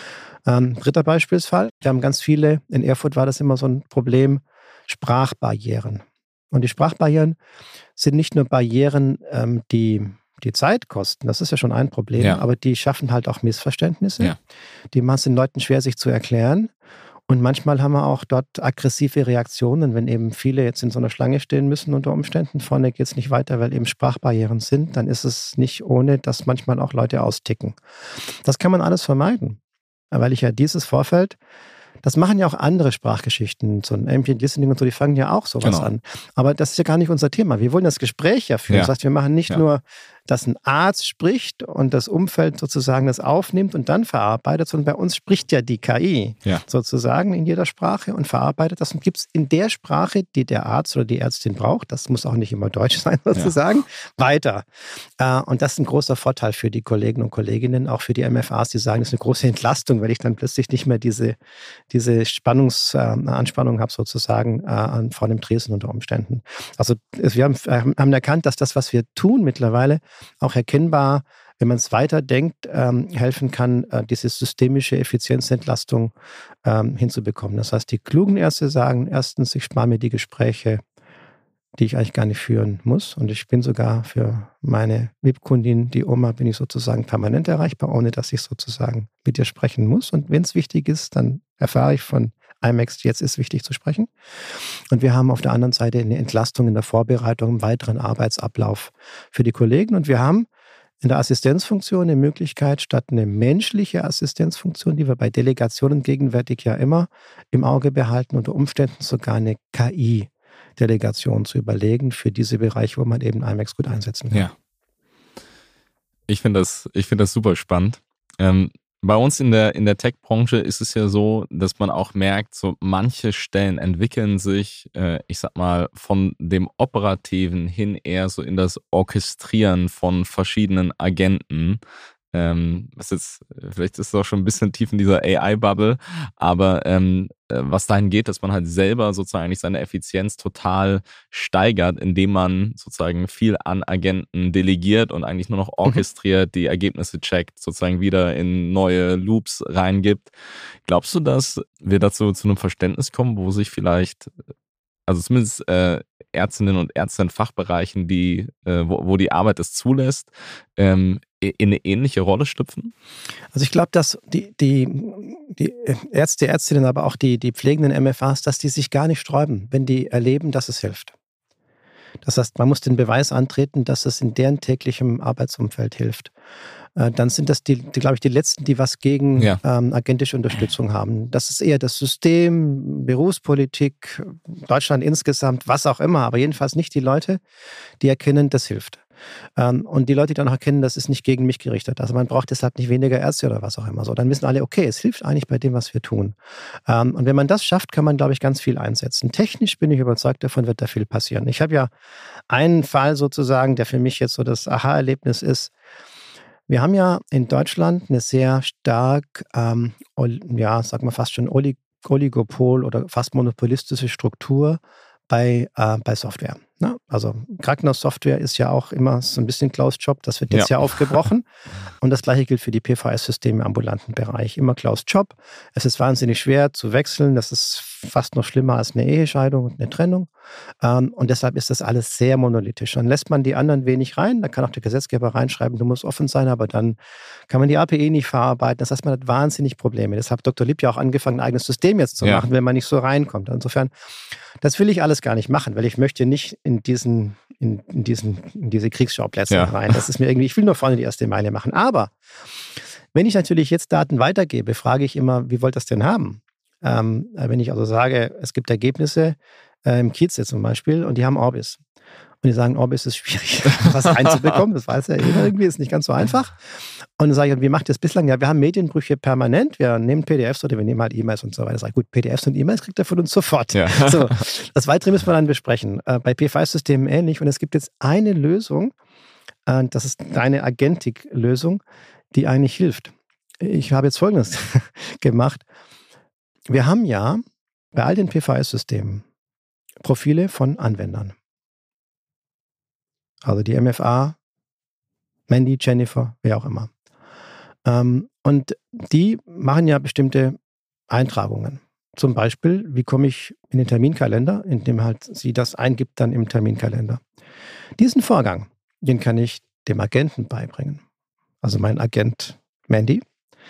[SPEAKER 3] Ähm, dritter Beispielsfall, wir haben ganz viele, in Erfurt war das immer so ein Problem, Sprachbarrieren. Und die Sprachbarrieren sind nicht nur Barrieren, ähm, die die Zeit kosten, das ist ja schon ein Problem, ja. aber die schaffen halt auch Missverständnisse. Ja. Die machen es den Leuten schwer, sich zu erklären. Und manchmal haben wir auch dort aggressive Reaktionen, wenn eben viele jetzt in so einer Schlange stehen müssen unter Umständen. Vorne geht es nicht weiter, weil eben Sprachbarrieren sind. Dann ist es nicht ohne, dass manchmal auch Leute austicken. Das kann man alles vermeiden, weil ich ja dieses Vorfeld, das machen ja auch andere Sprachgeschichten, so ein Ambient Listening und so, die fangen ja auch sowas genau. an. Aber das ist ja gar nicht unser Thema. Wir wollen das Gespräch ja führen. Ja. Das heißt, wir machen nicht ja. nur, dass ein Arzt spricht und das Umfeld sozusagen das aufnimmt und dann verarbeitet, sondern bei uns spricht ja die K I ja. sozusagen in jeder Sprache und verarbeitet das und gibt es in der Sprache, die der Arzt oder die Ärztin braucht, das muss auch nicht immer Deutsch sein sozusagen, ja. weiter. Und das ist ein großer Vorteil für die Kollegen und Kolleginnen, auch für die M F As, die sagen, das ist eine große Entlastung, weil ich dann plötzlich nicht mehr diese, diese Spannungs, äh, Anspannung habe sozusagen äh, vor dem Tresen unter Umständen. Also wir haben, haben erkannt, dass das, was wir tun mittlerweile, auch erkennbar, wenn man es weiterdenkt, ähm, helfen kann, äh, diese systemische Effizienzentlastung ähm, hinzubekommen. Das heißt, die klugen Ärzte sagen, erstens, ich spare mir die Gespräche, die ich eigentlich gar nicht führen muss. Und ich bin sogar für meine V I P-Kundin, die Oma, bin ich sozusagen permanent erreichbar, ohne dass ich sozusagen mit ihr sprechen muss. Und wenn es wichtig ist, dann erfahre ich von I M A X, jetzt ist wichtig zu sprechen. Und wir haben auf der anderen Seite eine Entlastung in der Vorbereitung, im weiteren Arbeitsablauf für die Kollegen. Und wir haben in der Assistenzfunktion eine Möglichkeit, statt eine menschliche Assistenzfunktion, die wir bei Delegationen gegenwärtig ja immer im Auge behalten, unter Umständen sogar eine K I-Delegation zu überlegen für diese Bereiche, wo man eben I M A X gut einsetzen kann.
[SPEAKER 2] Ja. Ich finde das, ich finde das super spannend. Ähm, Bei uns in der, in der Tech-Branche ist es ja so, dass man auch merkt, so manche Stellen entwickeln sich, äh, ich sag mal, von dem Operativen hin eher so in das Orchestrieren von verschiedenen Agenten. Ähm, was jetzt, vielleicht ist es auch schon ein bisschen tief in dieser A I-Bubble, aber ähm, was dahin geht, dass man halt selber sozusagen eigentlich seine Effizienz total steigert, indem man sozusagen viel an Agenten delegiert und eigentlich nur noch orchestriert, die Ergebnisse checkt, sozusagen wieder in neue Loops reingibt. Glaubst du, dass wir dazu zu einem Verständnis kommen, wo sich vielleicht, also zumindest äh, Ärztinnen und Ärzte in Fachbereichen, die, äh, wo, wo die Arbeit es zulässt, ähm, in eine ähnliche Rolle schlüpfen?
[SPEAKER 3] Also ich glaube, dass die, die, die Ärzte, Ärztinnen, aber auch die, die pflegenden M F As, dass die sich gar nicht sträuben, wenn die erleben, dass es hilft. Das heißt, man muss den Beweis antreten, dass es in deren täglichem Arbeitsumfeld hilft. Dann sind das, die, die glaube ich, die Letzten, die was gegen ja. ähm, agentische Unterstützung haben. Das ist eher das System, Berufspolitik, Deutschland insgesamt, was auch immer, aber jedenfalls nicht die Leute, die erkennen, das hilft. Ähm, und die Leute, die dann auch erkennen, das ist nicht gegen mich gerichtet. Also man braucht deshalb nicht weniger Ärzte oder was auch immer. So, dann wissen alle, okay, es hilft eigentlich bei dem, was wir tun. Ähm, und wenn man das schafft, kann man, glaube ich, ganz viel einsetzen. Technisch bin ich überzeugt, davon wird da viel passieren. Ich habe ja einen Fall sozusagen, der für mich jetzt so das Aha-Erlebnis ist. Wir haben ja in Deutschland eine sehr stark, ähm, ja, sagen wir fast schon Oligopol oder fast monopolistische Struktur bei, äh, bei Software. Ne? Also Krankenhaussoftware ist ja auch immer so ein bisschen Closed Job, das wird jetzt ja, ja aufgebrochen. Und das Gleiche gilt für die P V S-Systeme im ambulanten Bereich. Immer Closed Job. Es ist wahnsinnig schwer zu wechseln. Das ist fast noch schlimmer als eine Ehescheidung und eine Trennung. Ähm, und deshalb ist das alles sehr monolithisch. Dann lässt man die anderen wenig rein. Da kann auch der Gesetzgeber reinschreiben, du musst offen sein, aber dann kann man die A P I nicht verarbeiten. Das heißt, man hat wahnsinnig Probleme. Deshalb hat Doktor Lieb ja auch angefangen, ein eigenes System jetzt zu ja. machen, wenn man nicht so reinkommt. Insofern, das will ich alles gar nicht machen, weil ich möchte nicht in diesen, in, in diesen, in diese Kriegsschauplätze ja. rein. Das ist mir irgendwie, ich will nur vorne die erste Meile machen. Aber wenn ich natürlich jetzt Daten weitergebe, frage ich immer, wie wollt ihr das denn haben? Ähm, wenn ich also sage, es gibt Ergebnisse äh, im Kiez jetzt zum Beispiel und die haben Orbis. Und die sagen, Orbis ist schwierig, was reinzubekommen. Das weiß ja jeder irgendwie, ist nicht ganz so einfach. Und dann sage ich, wie macht ihr das bislang? Ja, wir haben Medienbrüche permanent. Wir nehmen P D Fs oder wir nehmen halt E-Mails und so weiter. Ich sage, gut, P D Fs und E-Mails kriegt ihr von uns sofort. Ja. So, das Weitere müssen wir dann besprechen. Äh, bei P V S-Systemen ähnlich. Und es gibt jetzt eine Lösung, äh, das ist deine Agentik-Lösung, die eigentlich hilft. Ich habe jetzt Folgendes gemacht. Wir haben ja bei all den P V S-Systemen Profile von Anwendern. Also die M F A, Mandy, Jennifer, wer auch immer. Ähm, und die machen ja bestimmte Eintragungen. Zum Beispiel, wie komme ich in den Terminkalender, indem halt sie das eingibt dann im Terminkalender. Diesen Vorgang, den kann ich dem Agenten beibringen. Also mein Agent Mandy.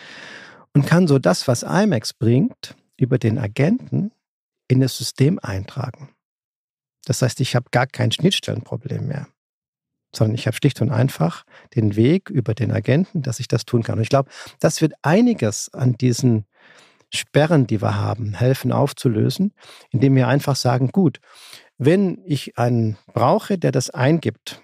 [SPEAKER 3] Und kann so das, was I M A X bringt, über den Agenten in das System eintragen. Das heißt, ich habe gar kein Schnittstellenproblem mehr, sondern ich habe schlicht und einfach den Weg über den Agenten, dass ich das tun kann. Und ich glaube, das wird einiges an diesen Sperren, die wir haben, helfen aufzulösen, indem wir einfach sagen, gut, wenn ich einen brauche, der das eingibt,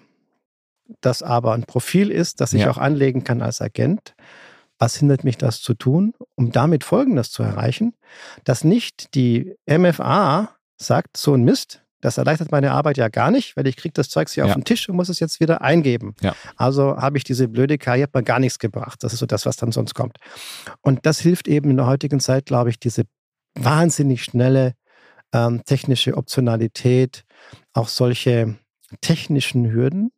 [SPEAKER 3] das aber ein Profil ist, das ich
[SPEAKER 2] Ja.
[SPEAKER 3] auch anlegen kann als Agent, was hindert mich, das zu tun, um damit Folgendes zu erreichen, dass nicht die M F A sagt, so ein Mist, das erleichtert meine Arbeit ja gar nicht, weil ich kriege das Zeug hier
[SPEAKER 2] Ja.
[SPEAKER 3] auf den Tisch und muss es jetzt wieder eingeben.
[SPEAKER 2] Ja.
[SPEAKER 3] Also habe ich diese blöde K I, hat mir gar nichts gebracht. Das ist so das, was dann sonst kommt. Und das hilft eben in der heutigen Zeit, glaube ich, diese wahnsinnig schnelle ähm, technische Optionalität, auch solche technischen Hürden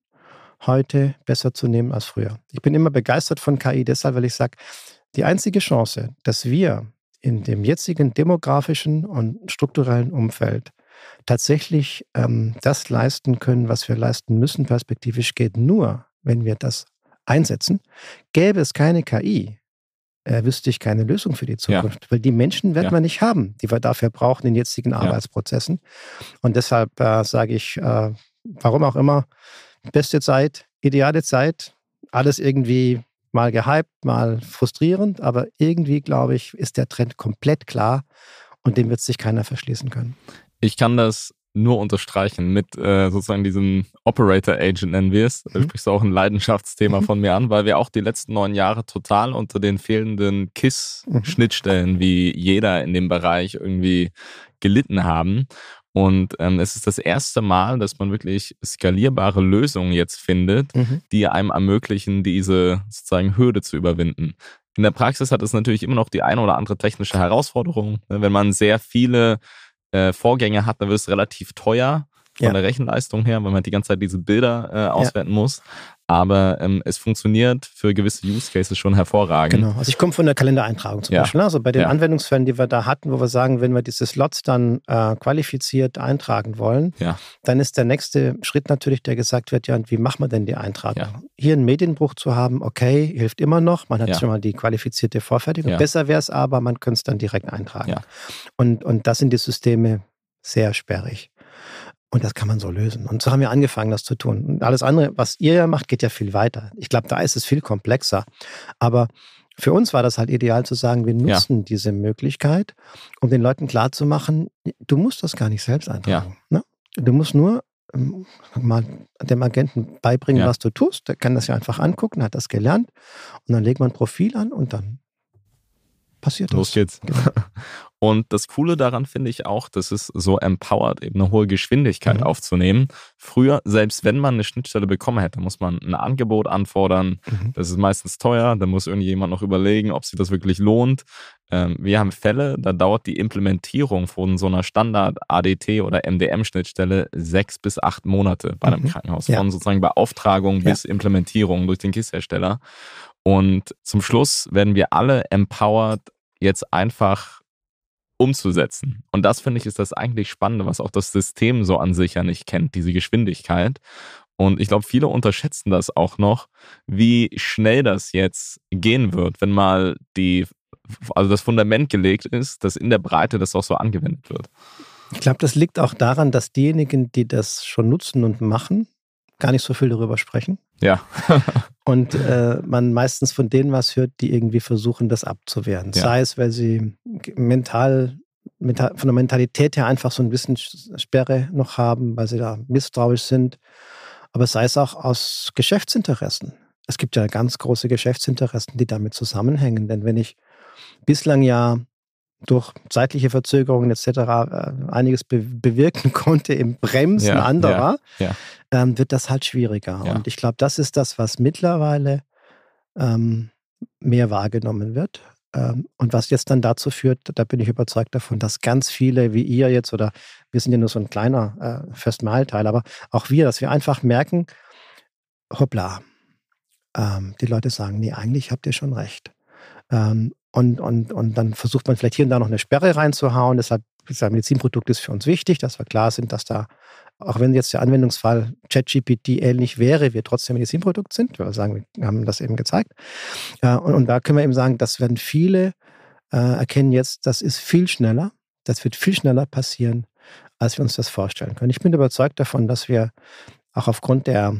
[SPEAKER 3] heute besser zu nehmen als früher. Ich bin immer begeistert von K I deshalb, weil ich sage, die einzige Chance, dass wir in dem jetzigen demografischen und strukturellen Umfeld tatsächlich ähm, das leisten können, was wir leisten müssen, perspektivisch geht nur, wenn wir das einsetzen. Gäbe es keine K I, äh, wüsste ich keine Lösung für die Zukunft, ja. weil die Menschen werden
[SPEAKER 2] ja.
[SPEAKER 3] wir nicht haben, die wir dafür brauchen in jetzigen ja. Arbeitsprozessen. Und deshalb äh, sage ich, äh, warum auch immer, beste Zeit, ideale Zeit, alles irgendwie mal gehypt, mal frustrierend, aber irgendwie, glaube ich, ist der Trend komplett klar und dem wird sich keiner verschließen können.
[SPEAKER 2] Ich kann das nur unterstreichen mit äh, sozusagen diesem Operator Agent, nennen wir es. Da
[SPEAKER 3] Mhm.
[SPEAKER 2] sprichst du auch ein Leidenschaftsthema
[SPEAKER 3] Mhm.
[SPEAKER 2] von mir an, weil wir auch die letzten neun Jahre total unter den fehlenden K I S-Schnittstellen, mhm. wie jeder in dem Bereich irgendwie gelitten haben. Und ähm, es ist das erste Mal, dass man wirklich skalierbare Lösungen jetzt findet,
[SPEAKER 3] Mhm.
[SPEAKER 2] die einem ermöglichen, diese sozusagen Hürde zu überwinden. In der Praxis hat es natürlich immer noch die eine oder andere technische Herausforderung. Wenn man sehr viele äh, Vorgänge hat, dann wird es relativ teuer von
[SPEAKER 3] Ja.
[SPEAKER 2] der Rechenleistung her, weil man die ganze Zeit diese Bilder äh, auswerten ja. muss. Aber ähm, es funktioniert für gewisse Use Cases schon hervorragend.
[SPEAKER 3] Genau, also ich komme von der Kalendereintragung zum
[SPEAKER 2] Ja.
[SPEAKER 3] Beispiel. Also bei den
[SPEAKER 2] Ja.
[SPEAKER 3] Anwendungsfällen, die wir da hatten, wo wir sagen, wenn wir diese Slots dann äh, qualifiziert eintragen wollen,
[SPEAKER 2] Ja.
[SPEAKER 3] dann ist der nächste Schritt natürlich, der gesagt wird, ja, und wie machen wir denn die Eintragung?
[SPEAKER 2] Ja.
[SPEAKER 3] Hier einen Medienbruch zu haben, okay, hilft immer noch. Man hat
[SPEAKER 2] Ja.
[SPEAKER 3] schon mal die qualifizierte Vorfertigung.
[SPEAKER 2] Ja.
[SPEAKER 3] Besser wäre es aber, man könnte es dann direkt eintragen.
[SPEAKER 2] Ja.
[SPEAKER 3] Und, und das sind die Systeme sehr sperrig. Und das kann man so lösen. Und so haben wir angefangen, das zu tun. Und alles andere, was ihr ja macht, geht ja viel weiter. Ich glaube, da ist es viel komplexer. Aber für uns war das halt ideal zu sagen, wir nutzen ja. diese Möglichkeit, um den Leuten klarzumachen, du musst das gar nicht selbst eintragen. Ja. Ne? Du musst nur ähm, mal dem Agenten beibringen, ja. was du tust. Der kann das ja einfach angucken, hat das gelernt. Und dann legt man ein Profil an und dann passiert
[SPEAKER 2] Los
[SPEAKER 3] das.
[SPEAKER 2] geht's. Genau. Und das Coole daran finde ich auch, dass es so empowert, eben eine hohe Geschwindigkeit mhm. aufzunehmen. Früher, selbst wenn man eine Schnittstelle bekommen hätte, muss man ein Angebot anfordern. Mhm. Das ist meistens teuer. Da muss irgendjemand noch überlegen, ob sich das wirklich lohnt. Ähm, wir haben Fälle, da dauert die Implementierung von so einer Standard-A D T- oder M D M-Schnittstelle sechs bis acht Monate bei einem mhm. Krankenhaus.
[SPEAKER 3] Ja.
[SPEAKER 2] Von sozusagen Beauftragung
[SPEAKER 3] ja.
[SPEAKER 2] bis Implementierung durch den K I S-Hersteller. Und zum Schluss werden wir alle empowered, jetzt einfach umzusetzen. Und das, finde ich, ist das eigentlich Spannende, was auch das System so an sich ja nicht kennt, diese Geschwindigkeit. Und ich glaube, viele unterschätzen das auch noch, wie schnell das jetzt gehen wird, wenn mal die, also das Fundament gelegt ist, dass in der Breite das auch so angewendet wird.
[SPEAKER 3] Ich glaube, das liegt auch daran, dass diejenigen, die das schon nutzen und machen, gar nicht so viel darüber sprechen.
[SPEAKER 2] Ja.
[SPEAKER 3] Und äh, man meistens von denen was hört, die irgendwie versuchen, das abzuwehren. Ja. Sei es, weil sie mental, mental, von der Mentalität her einfach so ein bisschen Sperre noch haben, weil sie da misstrauisch sind. Aber sei es auch aus Geschäftsinteressen. Es gibt ja ganz große Geschäftsinteressen, die damit zusammenhängen. Denn wenn ich bislang ja durch zeitliche Verzögerungen et cetera äh, einiges be- bewirken konnte im Bremsen
[SPEAKER 2] ja,
[SPEAKER 3] anderer,
[SPEAKER 2] ja, ja.
[SPEAKER 3] Ähm, wird das halt schwieriger.
[SPEAKER 2] Ja.
[SPEAKER 3] Und ich glaube, das ist das, was mittlerweile ähm, mehr wahrgenommen wird. Ähm, und was jetzt dann dazu führt, da bin ich überzeugt davon, dass ganz viele wie ihr jetzt, oder wir sind ja nur so ein kleiner äh, First-Mile-Teil, aber auch wir, dass wir einfach merken, hoppla, ähm, die Leute sagen, nee, eigentlich habt ihr schon recht. Ähm, und, und, und dann versucht man vielleicht hier und da noch eine Sperre reinzuhauen. Deshalb, das Medizinprodukt ist für uns wichtig, dass wir klar sind, dass da, auch wenn jetzt der Anwendungsfall ChatGPT ähnlich wäre, wir trotzdem Medizinprodukt sind. Wir sagen, wir haben das eben gezeigt. Äh, und, und da können wir eben sagen, das werden viele äh, erkennen jetzt, das ist viel schneller, das wird viel schneller passieren, als wir uns das vorstellen können. Ich bin überzeugt davon, dass wir auch aufgrund der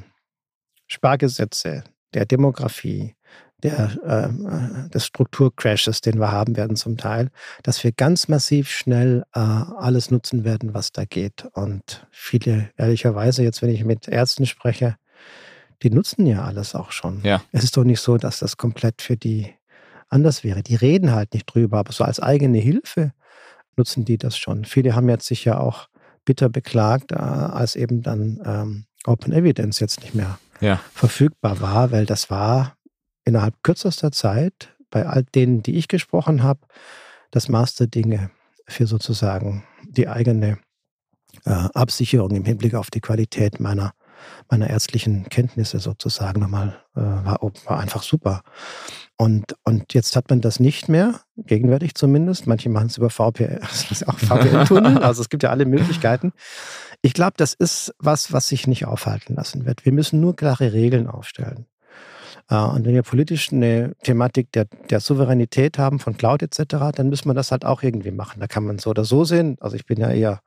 [SPEAKER 3] Spargesetze, der Demografie, der, äh, des Strukturcrashes, den wir haben werden zum Teil, dass wir ganz massiv schnell äh, alles nutzen werden, was da geht. Und viele, ehrlicherweise, jetzt wenn ich mit Ärzten spreche, die nutzen ja alles auch schon.
[SPEAKER 2] Ja.
[SPEAKER 3] Es ist doch nicht so, dass das komplett für die anders wäre. Die reden halt nicht drüber, aber so als eigene Hilfe nutzen die das schon. Viele haben jetzt sich ja auch bitter beklagt, äh, als eben dann ähm, Open Evidence jetzt nicht mehr
[SPEAKER 2] ja.
[SPEAKER 3] verfügbar war, weil das war innerhalb kürzester Zeit bei all denen, die ich gesprochen habe, das Maß der Dinge für sozusagen die eigene äh, Absicherung im Hinblick auf die Qualität meiner, meiner ärztlichen Kenntnisse sozusagen nochmal, äh, war, war einfach super. Und, und jetzt hat man das nicht mehr, gegenwärtig zumindest. Manche machen es über V P N, auch V P N-Tunnel, also es gibt ja alle Möglichkeiten. Ich glaube, das ist was, was sich nicht aufhalten lassen wird. Wir müssen nur klare Regeln aufstellen. Und wenn wir politisch eine Thematik der, der Souveränität haben von Cloud et cetera, dann müssen wir das halt auch irgendwie machen. Da kann man so oder so sehen. Also ich bin ja eher,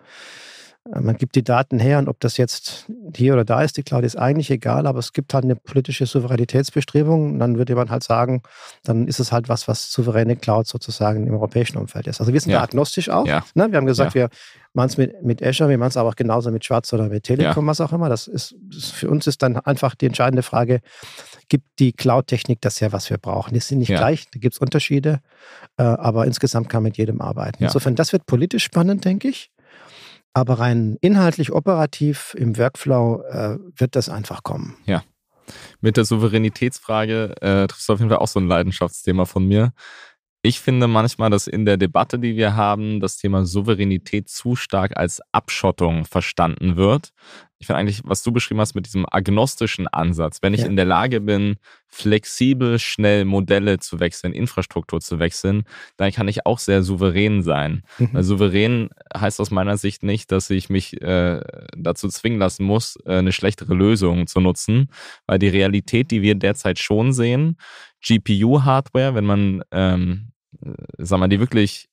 [SPEAKER 3] man gibt die Daten her und ob das jetzt hier oder da ist, die Cloud ist eigentlich egal, aber es gibt halt eine politische Souveränitätsbestrebung und dann würde man halt sagen, dann ist es halt was, was souveräne Cloud sozusagen im europäischen Umfeld ist. Also wir sind
[SPEAKER 2] ja.
[SPEAKER 3] da agnostisch auch.
[SPEAKER 2] Ja.
[SPEAKER 3] Ne? Wir haben gesagt,
[SPEAKER 2] ja.
[SPEAKER 3] wir machen es mit, mit Azure, wir machen es aber auch genauso mit Schwarz oder mit Telekom, ja. was auch immer. Das ist, das für uns ist dann einfach die entscheidende Frage, gibt die Cloud-Technik das her, was wir brauchen? Die sind nicht ja. gleich, da gibt es Unterschiede, äh, aber insgesamt kann man mit jedem arbeiten. Ja. Insofern, das wird politisch spannend, denke ich. Aber rein inhaltlich, operativ im Workflow äh, wird das einfach kommen.
[SPEAKER 2] Ja. Mit der Souveränitätsfrage äh, das ist auf jeden Fall auch so ein Leidenschaftsthema von mir. Ich finde manchmal, dass in der Debatte, die wir haben, das Thema Souveränität zu stark als Abschottung verstanden wird. Ich finde eigentlich, was du beschrieben hast mit diesem agnostischen Ansatz, wenn ich ja. in der Lage bin, flexibel, schnell Modelle zu wechseln, Infrastruktur zu wechseln, dann kann ich auch sehr souverän sein. Mhm. Weil souverän heißt aus meiner Sicht nicht, dass ich mich äh, dazu zwingen lassen muss, äh, eine schlechtere Lösung zu nutzen, weil die Realität, die wir derzeit schon sehen, G P U-Hardware, wenn man, ähm, sag mal, die wirklich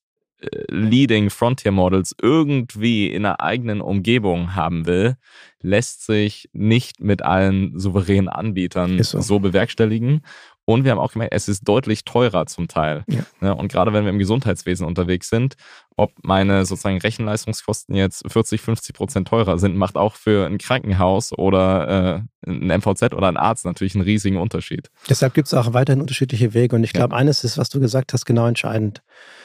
[SPEAKER 2] Leading Frontier Models irgendwie in einer eigenen Umgebung haben will, lässt sich nicht mit allen souveränen Anbietern so. so bewerkstelligen. Und wir haben auch gemerkt, es ist deutlich teurer zum Teil. Ja. Und gerade wenn wir im Gesundheitswesen unterwegs sind, ob meine sozusagen Rechenleistungskosten jetzt vierzig, fünfzig Prozent teurer sind, macht auch für ein Krankenhaus oder äh, ein M V Z oder ein Arzt natürlich einen riesigen Unterschied.
[SPEAKER 3] Deshalb gibt es auch weiterhin unterschiedliche Wege. Und ich glaube, ja. eines ist, was du gesagt hast, genau entscheidend.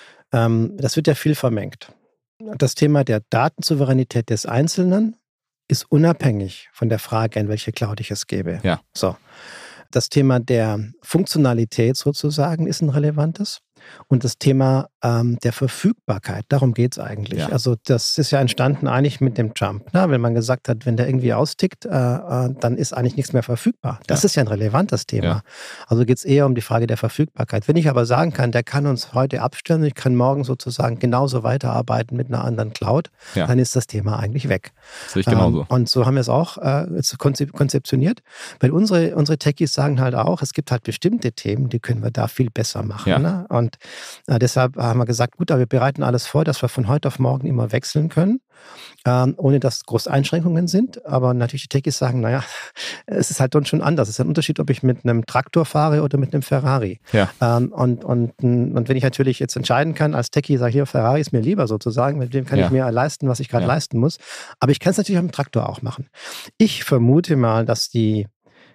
[SPEAKER 3] Ähm, das wird ja viel vermengt. Das Thema der Datensouveränität des Einzelnen ist unabhängig von der Frage, in welche Cloud ich es gebe.
[SPEAKER 2] Ja.
[SPEAKER 3] So. Das Thema der Funktionalität sozusagen ist ein relevantes. Und das Thema ähm, der Verfügbarkeit, darum geht es eigentlich. Ja. Also das ist ja entstanden eigentlich mit dem Trump. Ne? Wenn man gesagt hat, wenn der irgendwie austickt, äh, äh, dann ist eigentlich nichts mehr verfügbar. Das ja. ist ja ein relevantes Thema. Ja. Also geht es eher um die Frage der Verfügbarkeit. Wenn ich aber sagen kann, der kann uns heute abstellen, ich kann morgen sozusagen genauso weiterarbeiten mit einer anderen Cloud, ja. dann ist das Thema eigentlich weg.
[SPEAKER 2] Sehe ich genauso.
[SPEAKER 3] Ähm, und so haben wir es auch äh, konzeptioniert. Weil unsere, unsere Techies sagen halt auch, es gibt halt bestimmte Themen, die können wir da viel besser machen.
[SPEAKER 2] Ja.
[SPEAKER 3] Ne? Und äh, deshalb haben wir gesagt, gut, aber wir bereiten alles vor, dass wir von heute auf morgen immer wechseln können, ähm, ohne dass große Einschränkungen sind. Aber natürlich die Techies sagen, naja, es ist halt dann schon anders. Es ist ein Unterschied, ob ich mit einem Traktor fahre oder mit einem Ferrari.
[SPEAKER 2] Ja.
[SPEAKER 3] Ähm, und, und, und wenn ich natürlich jetzt entscheiden kann, als Techie sage ich, hier, Ferrari ist mir lieber sozusagen, mit dem kann ja. ich mir leisten, was ich gerade ja. leisten muss. Aber ich kann es natürlich am Traktor auch machen. Ich vermute mal, dass die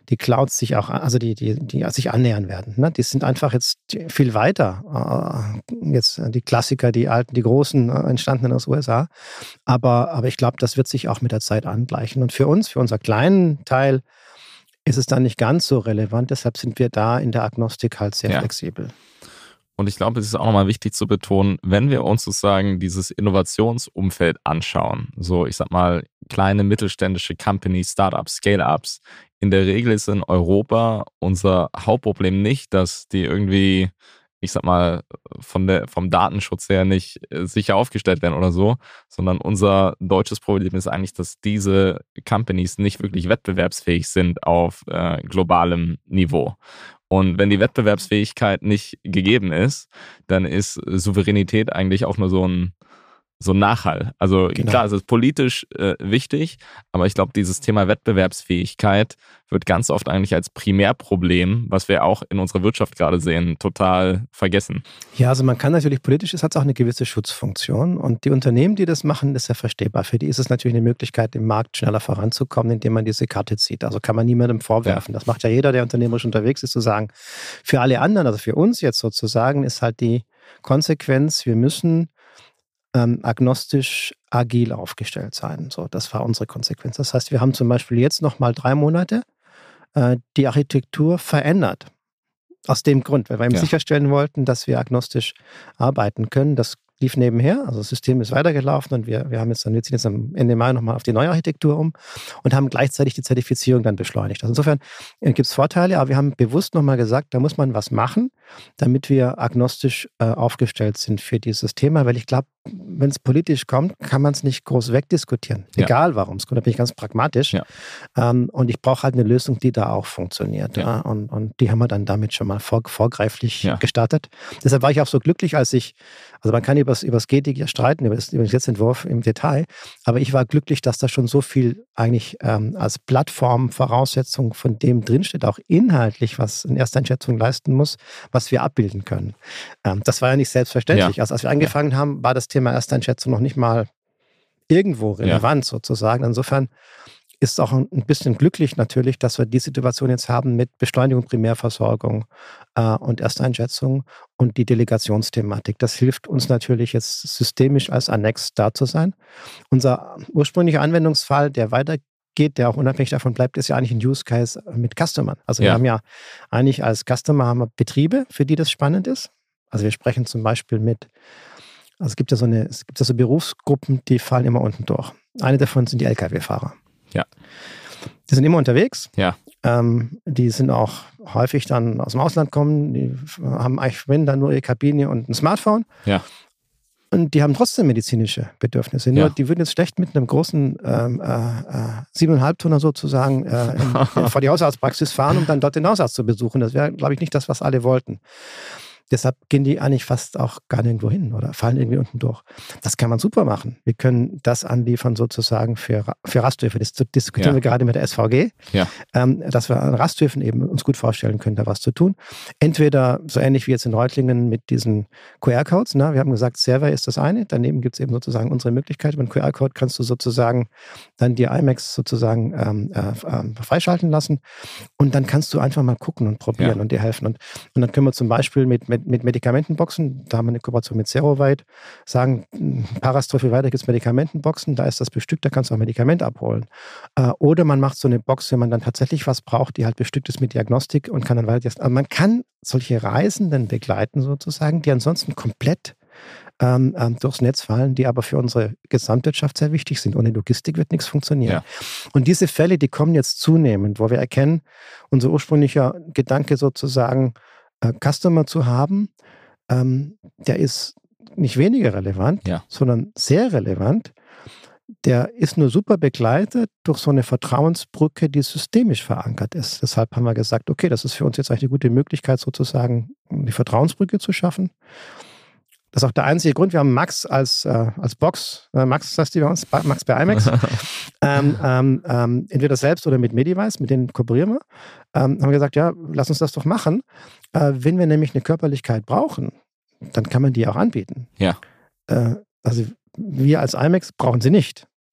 [SPEAKER 3] die Clouds sich auch, also die, die, die sich annähern werden. Ne? Die sind einfach jetzt viel weiter. Äh, jetzt die Klassiker, die alten, die großen, äh, entstanden aus den U S A. Aber, aber ich glaube, das wird sich auch mit der Zeit angleichen. Und für uns, für unser kleinen Teil, ist es dann nicht ganz so relevant. Deshalb sind wir da in der Agnostik halt sehr ja. flexibel.
[SPEAKER 2] Und ich glaube, es ist auch nochmal wichtig zu betonen, wenn wir uns sozusagen dieses Innovationsumfeld anschauen, so ich sag mal kleine mittelständische Companies, Startups, Scale-Ups, in der Regel ist in Europa unser Hauptproblem nicht, dass die irgendwie, ich sag mal, von der, vom Datenschutz her nicht sicher aufgestellt werden oder so, sondern unser deutsches Problem ist eigentlich, dass diese Companies nicht wirklich wettbewerbsfähig sind auf äh, globalem Niveau. Und wenn die Wettbewerbsfähigkeit nicht gegeben ist, dann ist Souveränität eigentlich auch nur so ein, so ein Nachhall. Also genau. Klar, es ist politisch äh, wichtig, aber ich glaube, dieses Thema Wettbewerbsfähigkeit wird ganz oft eigentlich als Primärproblem, was wir auch in unserer Wirtschaft gerade sehen, total vergessen.
[SPEAKER 3] Ja, also man kann natürlich, politisch ist, hat es auch eine gewisse Schutzfunktion und die Unternehmen, die das machen, ist ja verstehbar. Für die ist es natürlich eine Möglichkeit, im Markt schneller voranzukommen, indem man diese Karte zieht. Also kann man niemandem vorwerfen. Ja. Das macht ja jeder, der unternehmerisch unterwegs ist, zu sagen, für alle anderen, also für uns jetzt sozusagen, ist halt die Konsequenz, wir müssen Ähm, agnostisch agil aufgestellt sein. So, das war unsere Konsequenz. Das heißt, wir haben zum Beispiel jetzt noch mal drei Monate äh, die Architektur verändert. Aus dem Grund, weil wir eben ja. sicherstellen wollten, dass wir agnostisch arbeiten können. Das lief nebenher, also das System ist weitergelaufen und wir, wir haben jetzt dann, wir ziehen jetzt am Ende Mai nochmal auf die neue Architektur um und haben gleichzeitig die Zertifizierung dann beschleunigt. Also insofern äh, gibt es Vorteile, aber wir haben bewusst nochmal gesagt, da muss man was machen, damit wir agnostisch äh, aufgestellt sind für dieses Thema, weil ich glaube, wenn es politisch kommt, kann man es nicht groß wegdiskutieren. Ja. Egal warum es kommt, da bin ich ganz pragmatisch. Ja. Ähm, und ich brauche halt eine Lösung, die da auch funktioniert. Ja. Ja. Und, und die haben wir dann damit schon mal vor, vorgreiflich ja. gestartet. Deshalb war ich auch so glücklich, als ich, also man kann über das G D G streiten, über, das, über den Gesetzentwurf im Detail, aber ich war glücklich, dass da schon so viel eigentlich ähm, als Plattformvoraussetzung von dem drinsteht, auch inhaltlich, was eine Ersteinschätzung leisten muss, was wir abbilden können. Ähm, das war ja nicht selbstverständlich. Ja. Also als wir angefangen ja. haben, war das Thema Ersteinschätzung noch nicht mal irgendwo relevant ja. sozusagen. Insofern ist es auch ein bisschen glücklich natürlich, dass wir die Situation jetzt haben mit Beschleunigung, Primärversorgung äh, und Ersteinschätzung und die Delegationsthematik. Das hilft uns natürlich jetzt systemisch als Annex da zu sein. Unser ursprünglicher Anwendungsfall, der weitergeht, der auch unabhängig davon bleibt, ist ja eigentlich ein Use Case mit Customern. Also ja. wir haben ja eigentlich als Customer haben wir Betriebe, für die das spannend ist. Also wir sprechen zum Beispiel mit Also es gibt ja so eine, es gibt ja so Berufsgruppen, die fallen immer unten durch. Eine davon sind die L K W-Fahrer.
[SPEAKER 2] Ja.
[SPEAKER 3] Die sind immer unterwegs.
[SPEAKER 2] Ja.
[SPEAKER 3] Ähm, die sind auch häufig dann aus dem Ausland kommen. Die haben eigentlich, wenn, dann nur ihre Kabine und ein Smartphone.
[SPEAKER 2] Ja.
[SPEAKER 3] Und die haben trotzdem medizinische Bedürfnisse. Nur ja. die würden jetzt schlecht mit einem großen ähm, äh, siebeneinhalb Tonner sozusagen äh, in, vor die Hausarztpraxis fahren, um dann dort den Hausarzt zu besuchen. Das wäre, glaube ich, nicht das, was alle wollten. Deshalb gehen die eigentlich fast auch gar nirgendwo hin oder fallen irgendwie unten durch. Das kann man super machen. Wir können das anliefern sozusagen für, für Rasthöfe. Das diskutieren ja. wir gerade mit der S V G,
[SPEAKER 2] ja.
[SPEAKER 3] ähm, dass wir an Rasthöfen eben uns gut vorstellen können, da was zu tun. Entweder so ähnlich wie jetzt in Reutlingen mit diesen Q R-Codes. Ne? Wir haben gesagt, Survey ist das eine. Daneben gibt es eben sozusagen unsere Möglichkeit. Über einen Q R-Code kannst du sozusagen dann die I M A X sozusagen ähm, äh, freischalten lassen. Und dann kannst du einfach mal gucken und probieren ja. und dir helfen. Und, und dann können wir zum Beispiel mit, mit mit Medikamentenboxen, da haben wir eine Kooperation mit Zerovite, sagen, Parastrophe weiter gibt es Medikamentenboxen, da ist das bestückt, da kannst du auch Medikament abholen. Äh, oder man macht so eine Box, wenn man dann tatsächlich was braucht, die halt bestückt ist mit Diagnostik und kann dann weiter. Also man kann solche Reisenden begleiten sozusagen, die ansonsten komplett ähm, ähm, durchs Netz fallen, die aber für unsere Gesamtwirtschaft sehr wichtig sind. Ohne Logistik wird nichts funktionieren. Ja. Und diese Fälle, die kommen jetzt zunehmend, wo wir erkennen, unser ursprünglicher Gedanke sozusagen, Customer zu haben, ähm, der ist nicht weniger relevant,
[SPEAKER 2] ja.
[SPEAKER 3] sondern sehr relevant. Der ist nur super begleitet durch so eine Vertrauensbrücke, die systemisch verankert ist. Deshalb haben wir gesagt, okay, das ist für uns jetzt eigentlich eine gute Möglichkeit, sozusagen die Vertrauensbrücke zu schaffen. Das ist auch der einzige Grund. Wir haben Max als, äh, als Box, äh, Max heißt die bei uns, Max bei I M A X, ähm, ähm, ähm, entweder selbst oder mit Medivice, mit denen kooperieren wir, ähm, haben wir gesagt, ja, lass uns das doch machen. Äh, wenn wir nämlich eine Körperlichkeit brauchen, dann kann man die auch anbieten.
[SPEAKER 2] Ja.
[SPEAKER 3] Äh, also wir als I M A X brauchen sie nicht.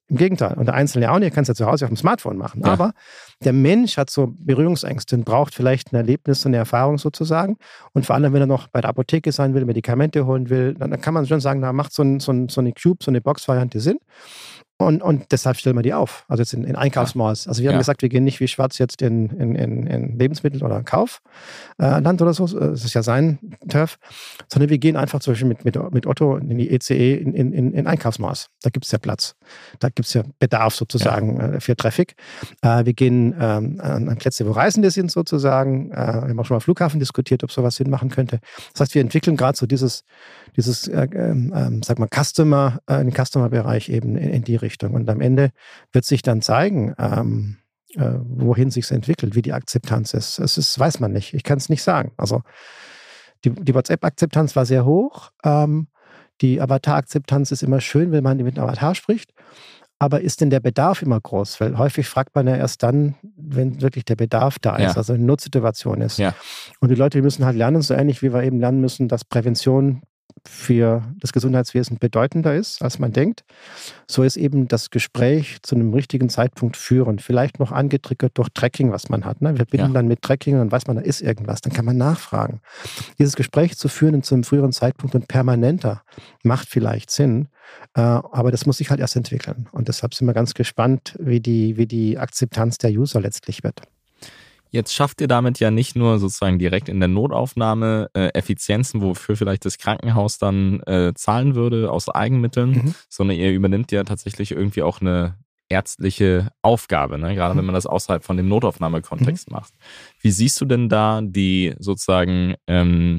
[SPEAKER 3] Im Gegenteil. Und der Einzelne auch nicht, er kann es ja zu Hause auf dem Smartphone machen. Ja. Aber der Mensch hat so Berührungsängste und braucht vielleicht ein Erlebnis, eine Erfahrung sozusagen. Und vor allem, wenn er noch bei der Apotheke sein will, Medikamente holen will, dann kann man schon sagen, da macht so, ein, so, ein, so eine Cube, so eine Box-Variante Sinn. Und, und deshalb stellen wir die auf, also jetzt in, in Einkaufsmalls. Also wir haben ja. gesagt, wir gehen nicht wie Schwarz jetzt in, in, in, in Lebensmittel- oder Kaufland äh, oder so, das ist ja sein Turf, sondern wir gehen einfach zum Beispiel mit, mit, mit Otto in die E C E in, in, in Einkaufsmalls. Da gibt es ja Platz, da gibt es ja Bedarf sozusagen ja. für Traffic. Äh, wir gehen ähm, an Plätze, wo Reisende sind sozusagen. Äh, wir haben auch schon mal Flughafen diskutiert, ob sowas Sinn machen könnte. Das heißt, wir entwickeln gerade so dieses, dieses äh, äh, sag mal, Customer, äh, den Customer-Bereich eben in, in die Richtung. Und am Ende wird sich dann zeigen, ähm, äh, wohin sich es entwickelt, wie die Akzeptanz ist. Es ist, weiß man nicht. Ich kann es nicht sagen. Also die, die WhatsApp-Akzeptanz war sehr hoch. Ähm, die Avatar-Akzeptanz ist immer schön, wenn man mit einem Avatar spricht. Aber ist denn der Bedarf immer groß? Weil häufig fragt man ja erst dann, wenn wirklich der Bedarf da ist, ja. also eine Notsituation ist. Ja. Und die Leute die müssen halt lernen, so ähnlich wie wir eben lernen müssen, dass Prävention für das Gesundheitswesen bedeutender ist, als man denkt. So ist eben das Gespräch zu einem richtigen Zeitpunkt führen. Vielleicht noch angetriggert durch Tracking, was man hat. Ne? Wir binden ja. dann mit Tracking und dann weiß man, da ist irgendwas. Dann kann man nachfragen. Dieses Gespräch zu führen zu einem früheren Zeitpunkt und permanenter macht vielleicht Sinn, äh, aber das muss sich halt erst entwickeln. Und deshalb sind wir ganz gespannt, wie die, wie die Akzeptanz der User letztlich wird.
[SPEAKER 2] Jetzt schafft ihr damit ja nicht nur sozusagen direkt in der Notaufnahme äh, Effizienzen, wofür vielleicht das Krankenhaus dann äh, zahlen würde aus Eigenmitteln, mhm. sondern ihr übernimmt ja tatsächlich irgendwie auch eine ärztliche Aufgabe, ne? Gerade mhm. wenn man das außerhalb von dem Notaufnahmekontext mhm. macht. Wie siehst du denn da die sozusagen, ähm,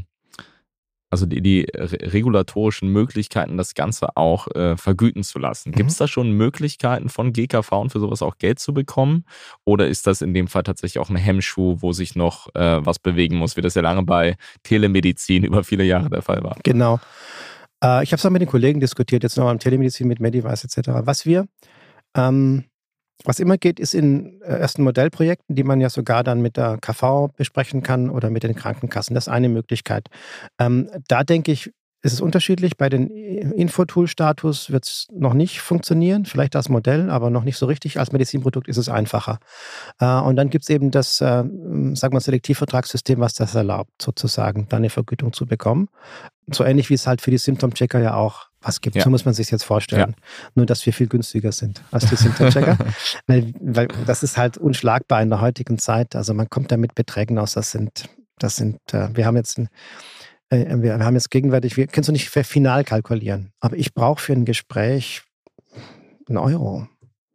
[SPEAKER 2] also die, die regulatorischen Möglichkeiten, das Ganze auch äh, vergüten zu lassen? Gibt es mhm. da schon Möglichkeiten von G K V und für sowas auch Geld zu bekommen? Oder ist das in dem Fall tatsächlich auch ein Hemmschuh, wo sich noch äh, was bewegen muss, wie das ja lange bei Telemedizin über viele Jahre der Fall war?
[SPEAKER 3] Genau. Äh, ich habe es auch mit den Kollegen diskutiert, jetzt noch am Telemedizin mit Medivice et cetera. Was wir, ähm, was immer geht, ist in äh, ersten Modellprojekten, die man ja sogar dann mit der K V besprechen kann oder mit den Krankenkassen. Das ist eine Möglichkeit. Ähm, da denke ich, ist es unterschiedlich. Bei den Infotool-Status wird es noch nicht funktionieren, vielleicht als Modell, aber noch nicht so richtig. Als Medizinprodukt ist es einfacher. Äh, und dann gibt es eben das, äh, sagen wir, Selektivvertragssystem, was das erlaubt, sozusagen, dann eine Vergütung zu bekommen. So ähnlich wie es halt für die Symptom-Checker ja auch was gibt. Ja. So muss man sich jetzt vorstellen. Ja. Nur, dass wir viel günstiger sind als die Symptom-Checker. weil, weil das ist halt unschlagbar in der heutigen Zeit. Also man kommt da mit Beträgen aus. Das sind, das sind, äh, wir haben jetzt ein äh, wir haben jetzt gegenwärtig, wir können es nicht final kalkulieren, aber ich brauche für ein Gespräch einen Euro.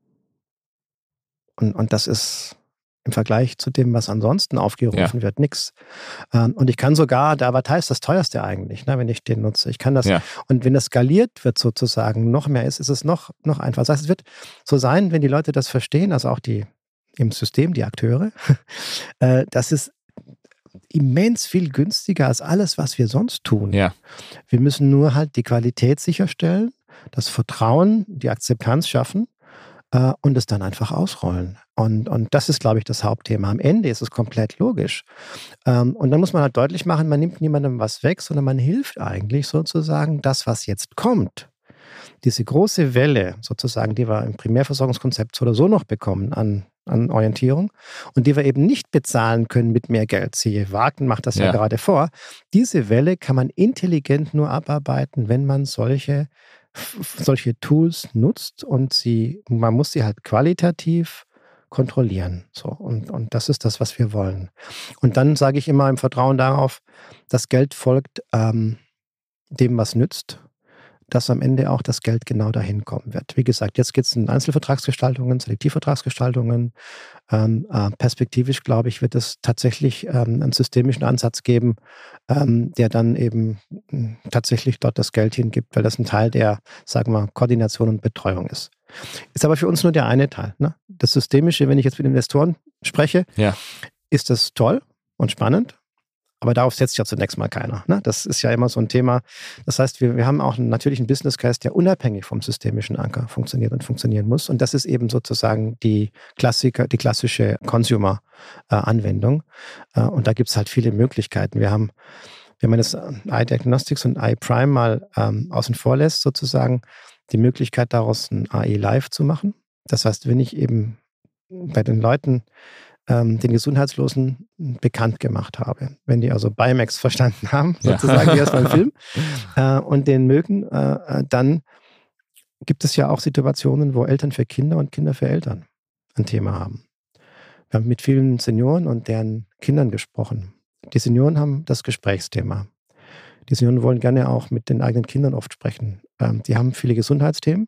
[SPEAKER 3] Und, und das ist im Vergleich zu dem, was ansonsten aufgerufen ja. wird, nichts. Und ich kann sogar, der Avatar ist das teuerste eigentlich, ne, wenn ich den nutze. Ich kann das, ja. und wenn das skaliert wird sozusagen, noch mehr ist, ist es noch, noch einfacher. Das heißt, es wird so sein, wenn die Leute das verstehen, also auch die im System, die Akteure, dass es immens viel günstiger als alles, was wir sonst tun. Ja. Wir müssen nur halt die Qualität sicherstellen, das Vertrauen, die Akzeptanz schaffen äh, und es dann einfach ausrollen. Und, und das ist, glaube ich, das Hauptthema. Am Ende ist es komplett logisch. Ähm, und dann muss man halt deutlich machen, man nimmt niemandem was weg, sondern man hilft eigentlich sozusagen das, was jetzt kommt. Diese große Welle sozusagen, die wir im Primärversorgungskonzept so oder so noch bekommen an an Orientierung und die wir eben nicht bezahlen können mit mehr Geld. Siehe, Wagen macht das ja. ja gerade vor. Diese Welle kann man intelligent nur abarbeiten, wenn man solche, solche Tools nutzt und sie, man muss sie halt qualitativ kontrollieren. So, und, und das ist das, was wir wollen. Und dann sage ich immer im Vertrauen darauf, das Geld folgt ähm, dem, was nützt, dass am Ende auch das Geld genau dahin kommen wird. Wie gesagt, jetzt geht es in Einzelvertragsgestaltungen, Selektivvertragsgestaltungen. Ähm, äh, perspektivisch, glaube ich, wird es tatsächlich ähm, einen systemischen Ansatz geben, ähm, der dann eben mh, tatsächlich dort das Geld hingibt, weil das ein Teil der, sagen wir, Koordination und Betreuung ist. Ist aber für uns nur der eine Teil. Ne? Das Systemische, wenn ich jetzt mit Investoren spreche, ja. ist das toll und spannend. Aber darauf setzt ja zunächst mal keiner. Ne? Das ist ja immer so ein Thema. Das heißt, wir, wir haben auch natürlich einen Business Case, der unabhängig vom systemischen Anker funktioniert und funktionieren muss. Und das ist eben sozusagen die Klassiker, die klassische Consumer-Anwendung. Äh, und da gibt es halt viele Möglichkeiten. Wir haben, wenn man das iDiagnostics und iPrime mal ähm, außen vor lässt, sozusagen, die Möglichkeit daraus ein A E Live zu machen. Das heißt, wenn ich eben bei den Leuten ähm, den Gesundheitslosen bekannt gemacht habe, wenn die also Bimax verstanden haben, sozusagen ja. wie aus meinem Film, äh, und den mögen, äh, dann gibt es ja auch Situationen, wo Eltern für Kinder und Kinder für Eltern ein Thema haben. Wir haben mit vielen Senioren und deren Kindern gesprochen. Die Senioren haben das Gesprächsthema. Die Senioren wollen gerne auch mit den eigenen Kindern oft sprechen. Ähm, die haben viele Gesundheitsthemen,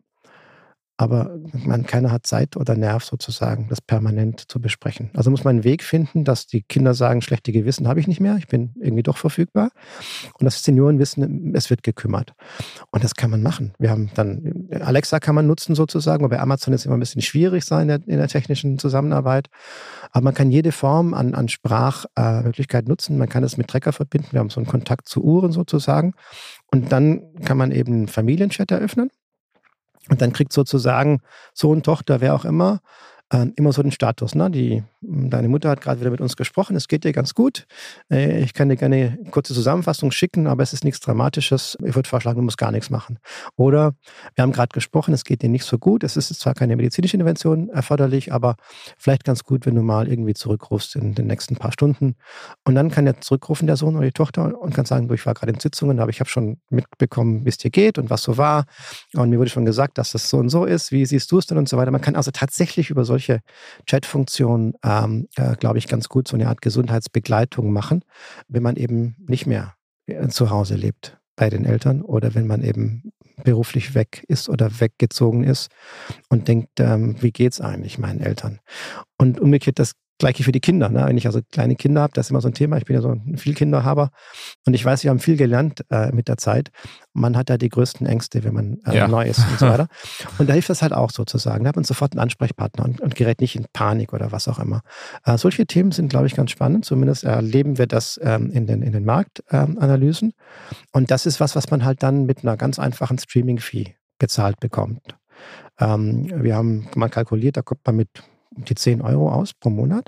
[SPEAKER 3] aber man, keiner hat Zeit oder Nerv sozusagen, das permanent zu besprechen. Also muss man einen Weg finden, dass die Kinder sagen, schlechte Gewissen habe ich nicht mehr, ich bin irgendwie doch verfügbar. Und dass die Senioren wissen, es wird gekümmert. Und das kann man machen. Wir haben dann, Alexa kann man nutzen sozusagen, wobei Amazon ist immer ein bisschen schwierig sein in der, in der technischen Zusammenarbeit. Aber man kann jede Form an, an Sprachmöglichkeit äh, nutzen. Man kann es mit Trecker verbinden. Wir haben so einen Kontakt zu Uhren sozusagen. Und dann kann man eben einen Familienchat eröffnen. Und dann kriegt sozusagen Sohn, Tochter, wer auch immer, äh, immer so den Status. Ne? Die, deine Mutter hat gerade wieder mit uns gesprochen, es geht dir ganz gut. Äh, ich kann dir gerne eine kurze Zusammenfassung schicken, aber es ist nichts Dramatisches. Ich würde vorschlagen, du musst gar nichts machen. Oder wir haben gerade gesprochen, es geht dir nicht so gut. Es ist zwar keine medizinische Intervention erforderlich, aber vielleicht ganz gut, wenn du mal irgendwie zurückrufst in den nächsten paar Stunden. Und dann kann er zurückrufen, der Sohn oder die Tochter, und kann sagen, du, ich war gerade in Sitzungen, aber ich habe schon mitbekommen, wie es dir geht und was so war. Und mir wurde schon gesagt, dass das so und so ist. Wie siehst du es denn und so weiter. Man kann also tatsächlich über solche Chatfunktionen, ähm, äh, glaube ich, ganz gut so eine Art Gesundheitsbegleitung machen, wenn man eben nicht mehr zu Hause lebt bei den Eltern oder wenn man eben beruflich weg ist oder weggezogen ist und denkt, ähm, wie geht's eigentlich meinen Eltern? Und umgekehrt das Gleiche für die Kinder. Ne? Wenn ich also kleine Kinder habe, das ist immer so ein Thema. Ich bin ja so ein Vielkinderhaber und ich weiß, wir haben viel gelernt äh, mit der Zeit. Man hat ja die größten Ängste, wenn man äh, ja. neu ist und so weiter. Und da hilft das halt auch sozusagen. Da hat man sofort einen Ansprechpartner und, und gerät nicht in Panik oder was auch immer. Äh, solche Themen sind, glaube ich, ganz spannend. Zumindest erleben wir das ähm, in den, in den Marktanalysen. Ähm, und das ist was, was man halt dann mit einer ganz einfachen Streaming-Fee bezahlt bekommt. Ähm, wir haben mal kalkuliert, da kommt man mit die zehn Euro aus pro Monat.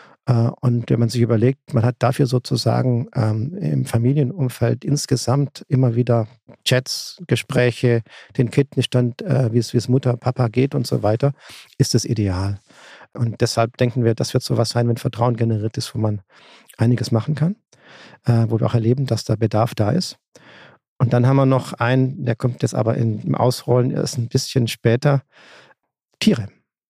[SPEAKER 3] Und wenn man sich überlegt, man hat dafür sozusagen ähm, im Familienumfeld insgesamt immer wieder Chats, Gespräche, den Kenntnisstand, äh, wie es wie es Mutter, Papa geht und so weiter, ist das ideal. Und deshalb denken wir, das wird sowas sein, wenn Vertrauen generiert ist, wo man einiges machen kann, äh, wo wir auch erleben, dass da Bedarf da ist. Und dann haben wir noch einen, der kommt jetzt aber in, im Ausrollen erst ein bisschen später, Tiere.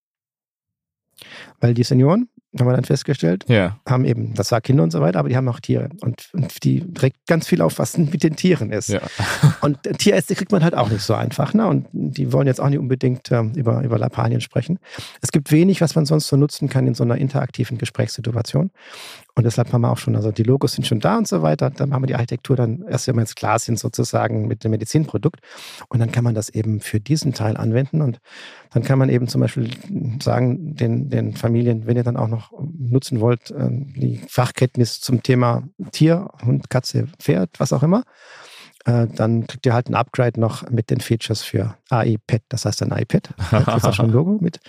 [SPEAKER 3] Weil die Senioren, haben wir dann festgestellt, ja. haben eben, das war Kinder und so weiter, aber die haben auch Tiere. Und, und die regt ganz viel auf, was mit den Tieren ist. Ja. Und Tierärzte kriegt man halt auch nicht so einfach. Ne? Und die wollen jetzt auch nicht unbedingt ähm, über, über Lappalien sprechen. Es gibt wenig, was man sonst so nutzen kann in so einer interaktiven Gesprächssituation. Und deshalb haben wir auch schon, also die Logos sind schon da und so weiter. Dann haben wir die Architektur dann erst, wenn wir jetzt klar sind, sozusagen mit dem Medizinprodukt. Und dann kann man das eben für diesen Teil anwenden. Und dann kann man eben zum Beispiel sagen, den, den Familien, wenn ihr dann auch noch nutzen wollt, die Fachkenntnis zum Thema Tier, Hund, Katze, Pferd, was auch immer, dann kriegt ihr halt ein Upgrade noch mit den Features für A I Pet, das heißt ein iPad. Da ist auch schon ein Logo mit.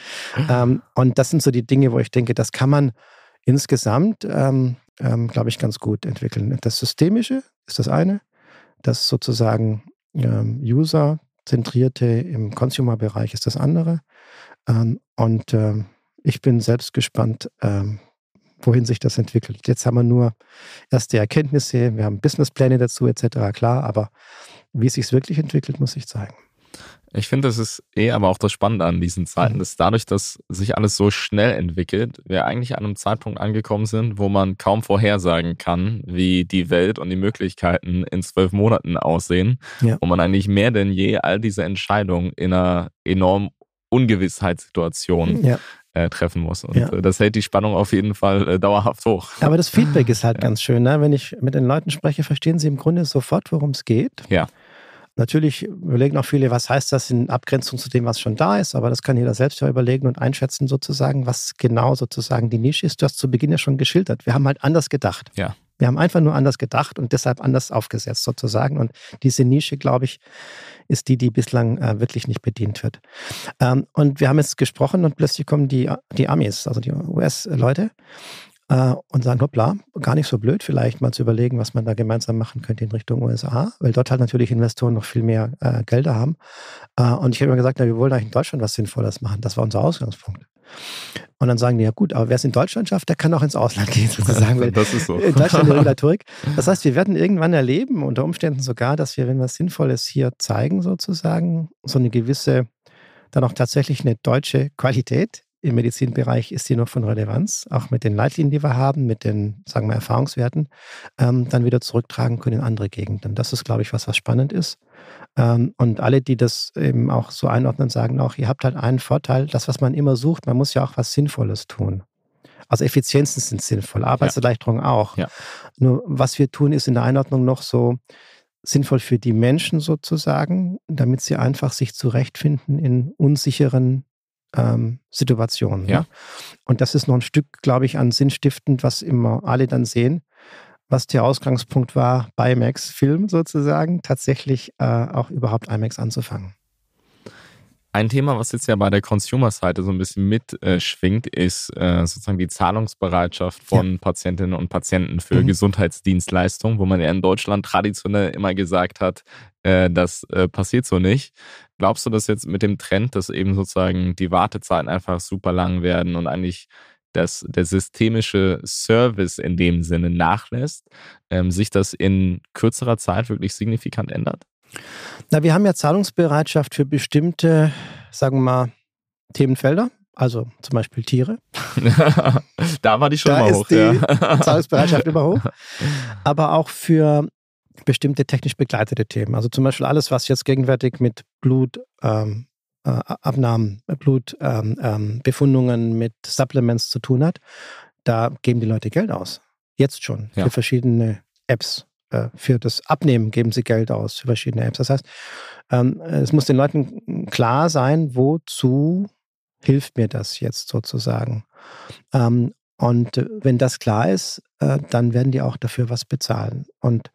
[SPEAKER 3] Und das sind so die Dinge, wo ich denke, das kann man insgesamt, ähm, ähm, glaube ich, ganz gut entwickeln. Das Systemische ist das eine, das sozusagen ähm, User-zentrierte im Consumer-Bereich ist das andere. Ähm, und ähm, ich bin selbst gespannt, ähm, wohin sich das entwickelt. Jetzt haben wir nur erste Erkenntnisse, wir haben Businesspläne dazu et cetera, klar, aber wie es sich wirklich entwickelt, muss ich zeigen.
[SPEAKER 2] Ich finde, das ist eh aber auch das Spannende an diesen Zeiten, dass dadurch, dass sich alles so schnell entwickelt, wir eigentlich an einem Zeitpunkt angekommen sind, wo man kaum vorhersagen kann, wie die Welt und die Möglichkeiten in zwölf Monaten aussehen. Ja. Und man eigentlich mehr denn je all diese Entscheidungen in einer enormen Ungewissheitssituation ja. äh, treffen muss. Und ja. das hält die Spannung auf jeden Fall äh, dauerhaft hoch.
[SPEAKER 3] Aber das Feedback ist halt ja. ganz schön. Ne? Wenn ich mit den Leuten spreche, verstehen sie im Grunde sofort, worum es geht.
[SPEAKER 2] Ja.
[SPEAKER 3] Natürlich überlegen auch viele, was heißt das in Abgrenzung zu dem, was schon da ist, aber das kann jeder selbst ja überlegen und einschätzen sozusagen, was genau sozusagen die Nische ist. Du hast zu Beginn ja schon geschildert. Wir haben halt anders gedacht.
[SPEAKER 2] Ja.
[SPEAKER 3] Wir haben einfach nur anders gedacht und deshalb anders aufgesetzt sozusagen. Und diese Nische, glaube ich, ist die, die bislang äh, wirklich nicht bedient wird. Ähm, und wir haben jetzt gesprochen und plötzlich kommen die, die Amis, also die U S-Leute. äh, und sagen, hoppla, gar nicht so blöd, vielleicht mal zu überlegen, was man da gemeinsam machen könnte in Richtung U S A, weil dort halt natürlich Investoren noch viel mehr äh, Gelder haben. Äh, und ich habe immer gesagt, na, wir wollen eigentlich in Deutschland was Sinnvolles machen. Das war unser Ausgangspunkt. Und dann sagen die, ja gut, aber wer es in Deutschland schafft, der kann auch ins Ausland gehen, sozusagen.
[SPEAKER 2] Das ist so.
[SPEAKER 3] In Deutschland die Regulatorik. Das heißt, wir werden irgendwann erleben, unter Umständen sogar, dass wir, wenn wir was Sinnvolles hier zeigen, sozusagen, so eine gewisse, dann auch tatsächlich eine deutsche Qualität im Medizinbereich ist die noch von Relevanz, auch mit den Leitlinien, die wir haben, mit den, sagen wir, Erfahrungswerten, ähm, dann wieder zurücktragen können in andere Gegenden. Das ist, glaube ich, was, was spannend ist. Ähm, und alle, die das eben auch so einordnen, sagen auch, ihr habt halt einen Vorteil, das, was man immer sucht, man muss ja auch was Sinnvolles tun. Also Effizienzen sind sinnvoll, Arbeitserleichterung ja. auch. Ja. Nur was wir tun, ist in der Einordnung noch so sinnvoll für die Menschen sozusagen, damit sie einfach sich zurechtfinden in unsicheren Ähm, Situationen.
[SPEAKER 2] Ja.
[SPEAKER 3] Ne? Und das ist noch ein Stück, glaube ich, an sinnstiftend, was immer alle dann sehen, was der Ausgangspunkt war, bei IMAX Film sozusagen, tatsächlich äh, auch überhaupt IMAX anzufangen.
[SPEAKER 2] Ein Thema, was jetzt ja bei der Consumer-Seite so ein bisschen mitschwingt, äh, ist äh, sozusagen die Zahlungsbereitschaft von ja. Patientinnen und Patienten für mhm. Gesundheitsdienstleistungen, wo man ja in Deutschland traditionell immer gesagt hat, äh, das äh, passiert so nicht. Glaubst du, dass jetzt mit dem Trend, dass eben sozusagen die Wartezeiten einfach super lang werden und eigentlich dass der systemische Service in dem Sinne nachlässt, ähm, sich das in kürzerer Zeit wirklich signifikant ändert?
[SPEAKER 3] Na, wir haben ja Zahlungsbereitschaft für bestimmte, sagen wir mal, Themenfelder, also zum Beispiel Tiere.
[SPEAKER 2] Da war die schon
[SPEAKER 3] da
[SPEAKER 2] immer
[SPEAKER 3] ist
[SPEAKER 2] hoch.
[SPEAKER 3] Die
[SPEAKER 2] ja.
[SPEAKER 3] Zahlungsbereitschaft immer hoch. Aber auch für bestimmte technisch begleitete Themen. Also zum Beispiel alles, was jetzt gegenwärtig mit Blut, ähm, äh, Abnahmen, Blutbefundungen, ähm, ähm, mit Supplements zu tun hat, da geben die Leute Geld aus. Jetzt schon. Ja. Für verschiedene Apps. Für das Abnehmen geben sie Geld aus für verschiedene Apps. Das heißt, es muss den Leuten klar sein, wozu hilft mir das jetzt sozusagen. Und wenn das klar ist, dann werden die auch dafür was bezahlen. Und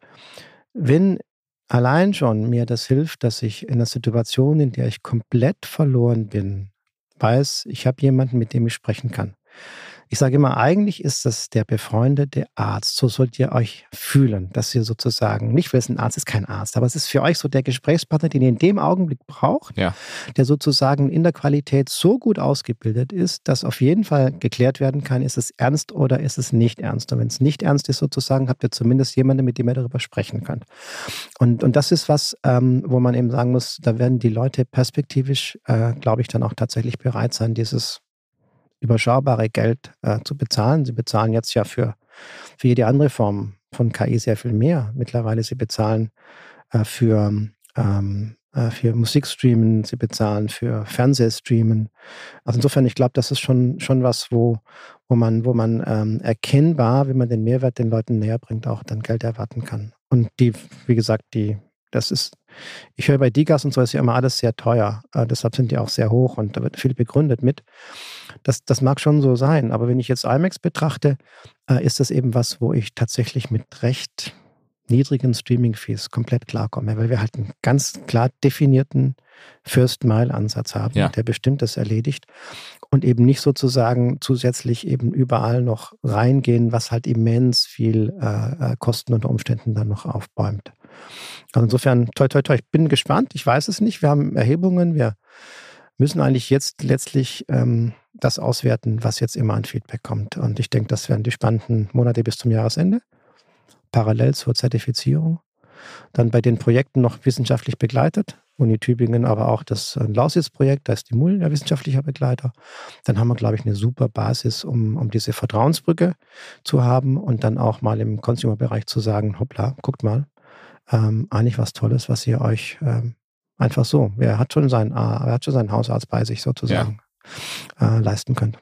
[SPEAKER 3] wenn allein schon mir das hilft, dass ich in einer Situation, in der ich komplett verloren bin, weiß, ich habe jemanden, mit dem ich sprechen kann. Ich sage immer, eigentlich ist das der befreundete Arzt. So sollt ihr euch fühlen, dass ihr sozusagen, nicht weil es ein Arzt ist, kein Arzt, aber es ist für euch so der Gesprächspartner, den ihr in dem Augenblick braucht, ja. der sozusagen in der Qualität so gut ausgebildet ist, dass auf jeden Fall geklärt werden kann, ist es ernst oder ist es nicht ernst. Und wenn es nicht ernst ist sozusagen, habt ihr zumindest jemanden, mit dem ihr darüber sprechen könnt. Und, und das ist was, ähm, wo man eben sagen muss, da werden die Leute perspektivisch, äh, glaube ich, dann auch tatsächlich bereit sein, dieses überschaubare Geld äh, zu bezahlen. Sie bezahlen jetzt ja für, für jede andere Form von K I sehr viel mehr. Mittlerweile sie bezahlen äh, für, ähm, äh, für Musikstreamen, sie bezahlen für Fernsehstreamen. Also insofern, ich glaube, das ist schon, schon was, wo, wo man, wo man ähm, erkennbar, wenn man den Mehrwert den Leuten näher bringt, auch dann Geld erwarten kann. Und die, wie gesagt, die, das ist, ich höre bei Digas und so ist ja immer alles sehr teuer. Äh, deshalb sind die auch sehr hoch und da wird viel begründet mit. Das, das mag schon so sein, aber wenn ich jetzt IMAX betrachte, äh, ist das eben was, wo ich tatsächlich mit recht niedrigen Streaming-Fees komplett klarkomme, weil wir halt einen ganz klar definierten First-Mile-Ansatz haben, ja. der bestimmt das erledigt und eben nicht sozusagen zusätzlich eben überall noch reingehen, was halt immens viel äh, Kosten unter Umständen dann noch aufbäumt. Also insofern, toi, toi, toi, ich bin gespannt, ich weiß es nicht, wir haben Erhebungen, wir müssen eigentlich jetzt letztlich ähm, das auswerten, was jetzt immer an Feedback kommt. Und ich denke, das werden die spannenden Monate bis zum Jahresende, parallel zur Zertifizierung. Dann bei den Projekten noch wissenschaftlich begleitet, Uni Tübingen, aber auch das Lausitz-Projekt, da ist die M U L ja wissenschaftlicher Begleiter. Dann haben wir, glaube ich, eine super Basis, um, um diese Vertrauensbrücke zu haben und dann auch mal im Consumer-Bereich zu sagen, hoppla, guckt mal, ähm, eigentlich was Tolles, was ihr euch ähm, einfach so, wer hat schon seinen, er hat schon seinen Hausarzt bei sich sozusagen ja. äh, leisten können.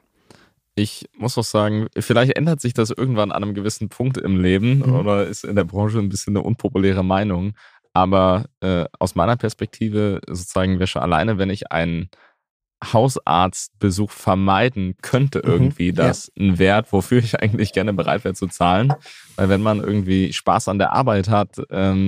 [SPEAKER 2] Ich muss auch sagen, vielleicht ändert sich das irgendwann an einem gewissen Punkt im Leben mhm. oder ist in der Branche ein bisschen eine unpopuläre Meinung. Aber äh, aus meiner Perspektive sozusagen wäre schon alleine, wenn ich einen Hausarztbesuch vermeiden könnte irgendwie, mhm. das ja. ein Wert, wofür ich eigentlich gerne bereit wäre zu zahlen. Weil wenn man irgendwie Spaß an der Arbeit hat, ähm,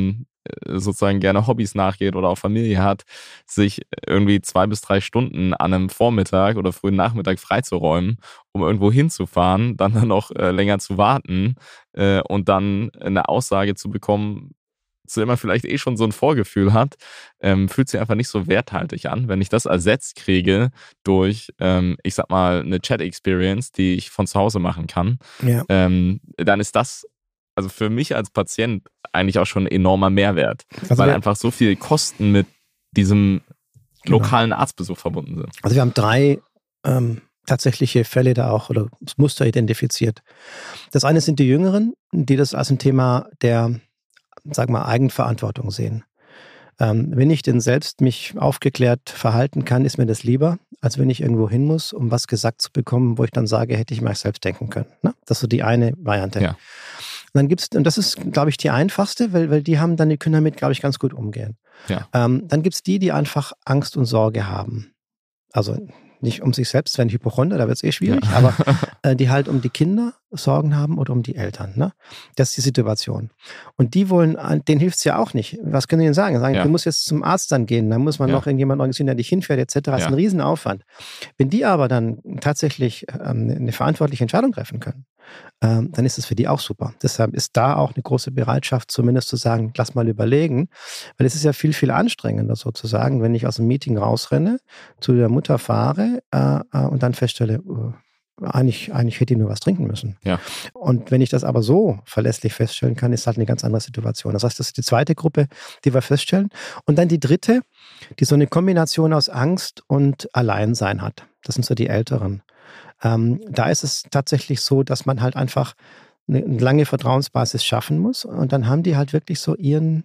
[SPEAKER 2] sozusagen gerne Hobbys nachgeht oder auch Familie hat, sich irgendwie zwei bis drei Stunden an einem Vormittag oder frühen Nachmittag freizuräumen, um irgendwo hinzufahren, dann dann noch äh, länger zu warten äh, und dann eine Aussage zu bekommen, zu der man vielleicht eh schon so ein Vorgefühl hat, ähm, fühlt sich einfach nicht so werthaltig an. Wenn ich das ersetzt kriege durch, ähm, ich sag mal, eine Chat-Experience, die ich von zu Hause machen kann,
[SPEAKER 3] Ja.
[SPEAKER 2] ähm, dann ist das also für mich als Patient eigentlich auch schon ein enormer Mehrwert,
[SPEAKER 3] Also
[SPEAKER 2] weil
[SPEAKER 3] wir-
[SPEAKER 2] einfach so viel Kosten mit diesem
[SPEAKER 3] Genau.
[SPEAKER 2] lokalen Arztbesuch verbunden sind.
[SPEAKER 3] Also wir haben drei ähm, tatsächliche Fälle da auch oder Muster identifiziert. Das eine sind die Jüngeren, die das als ein Thema der, sag mal, Eigenverantwortung sehen. Ähm, wenn ich denn selbst mich aufgeklärt verhalten kann, ist mir das lieber, als wenn ich irgendwo hin muss, um was gesagt zu bekommen, wo ich dann sage, hätte ich mal selbst denken können. Ne? Das ist so die eine Variante.
[SPEAKER 2] Ja.
[SPEAKER 3] Und dann gibt's, und das ist, glaube ich, die einfachste, weil, weil die haben dann, die können damit, glaube ich, ganz gut umgehen.
[SPEAKER 2] Ja.
[SPEAKER 3] Ähm, dann gibt es die, die einfach Angst und Sorge haben. Also nicht um sich selbst, wenn Hypochonder, da wird es eh schwierig,
[SPEAKER 2] Ja.
[SPEAKER 3] aber äh, die halt um die Kinder Sorgen haben oder um die Eltern. Ne? Das ist die Situation. Und die wollen, denen hilft es ja auch nicht. Was können die denn sagen? Sagen,
[SPEAKER 2] Ja.
[SPEAKER 3] du musst jetzt zum Arzt dann gehen, dann muss man
[SPEAKER 2] Ja.
[SPEAKER 3] noch irgendjemanden organisieren, der dich hinfährt, et cetera. Das ist
[SPEAKER 2] Ja.
[SPEAKER 3] ein Riesenaufwand. Wenn die aber dann tatsächlich ähm, eine verantwortliche Entscheidung treffen können, ähm, dann ist es für die auch super. Deshalb ist da auch eine große Bereitschaft, zumindest zu sagen, lass mal überlegen, weil es ist ja viel, viel anstrengender sozusagen, wenn ich aus dem Meeting rausrenne, zu der Mutter fahre äh, äh, und dann feststelle, uh, eigentlich, eigentlich hätte ich nur was trinken müssen.
[SPEAKER 2] Ja.
[SPEAKER 3] Und wenn ich das aber so verlässlich feststellen kann, ist halt eine ganz andere Situation. Das heißt, das ist die zweite Gruppe, die wir feststellen. Und dann die dritte, die so eine Kombination aus Angst und Alleinsein hat. Das sind so die Älteren. Ähm, da ist es tatsächlich so, dass man halt einfach eine, eine lange Vertrauensbasis schaffen muss. Und dann haben die halt wirklich so ihren,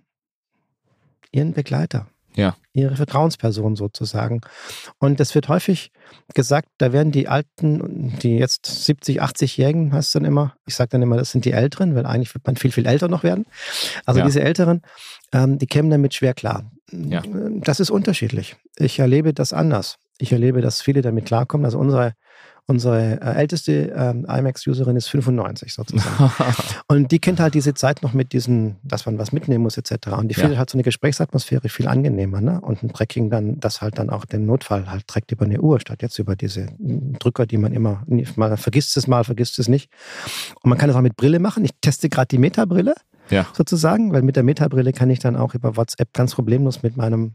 [SPEAKER 3] ihren Begleiter.
[SPEAKER 2] Ja.
[SPEAKER 3] Ihre Vertrauensperson sozusagen. Und es wird häufig gesagt, da werden die Alten, die jetzt siebzig-, achtzig-Jährigen, heißt es dann immer, ich sage dann immer, das sind die Älteren, weil eigentlich wird man viel, viel älter noch werden. Also
[SPEAKER 2] Ja.
[SPEAKER 3] diese Älteren, ähm, die kämen damit schwer klar.
[SPEAKER 2] Ja.
[SPEAKER 3] Das ist unterschiedlich. Ich erlebe das anders. Ich erlebe, dass viele damit klarkommen. Also unsere Unsere äh, älteste ähm, IMAX-Userin ist fünfundneunzig sozusagen. Und die kennt halt diese Zeit noch mit diesen, dass man was mitnehmen muss et cetera. Und die
[SPEAKER 2] Ja.
[SPEAKER 3] findet halt so eine Gesprächsatmosphäre viel angenehmer. Ne? Und ein Tracking dann, das halt dann auch den Notfall halt trägt über eine Uhr, statt jetzt über diese Drücker, die man immer, mal vergisst es mal, vergisst es nicht. Und man kann das auch mit Brille machen. Ich teste gerade die Meta-Brille
[SPEAKER 2] Ja.
[SPEAKER 3] sozusagen, weil mit der Meta-Brille kann ich dann auch über WhatsApp ganz problemlos mit meinem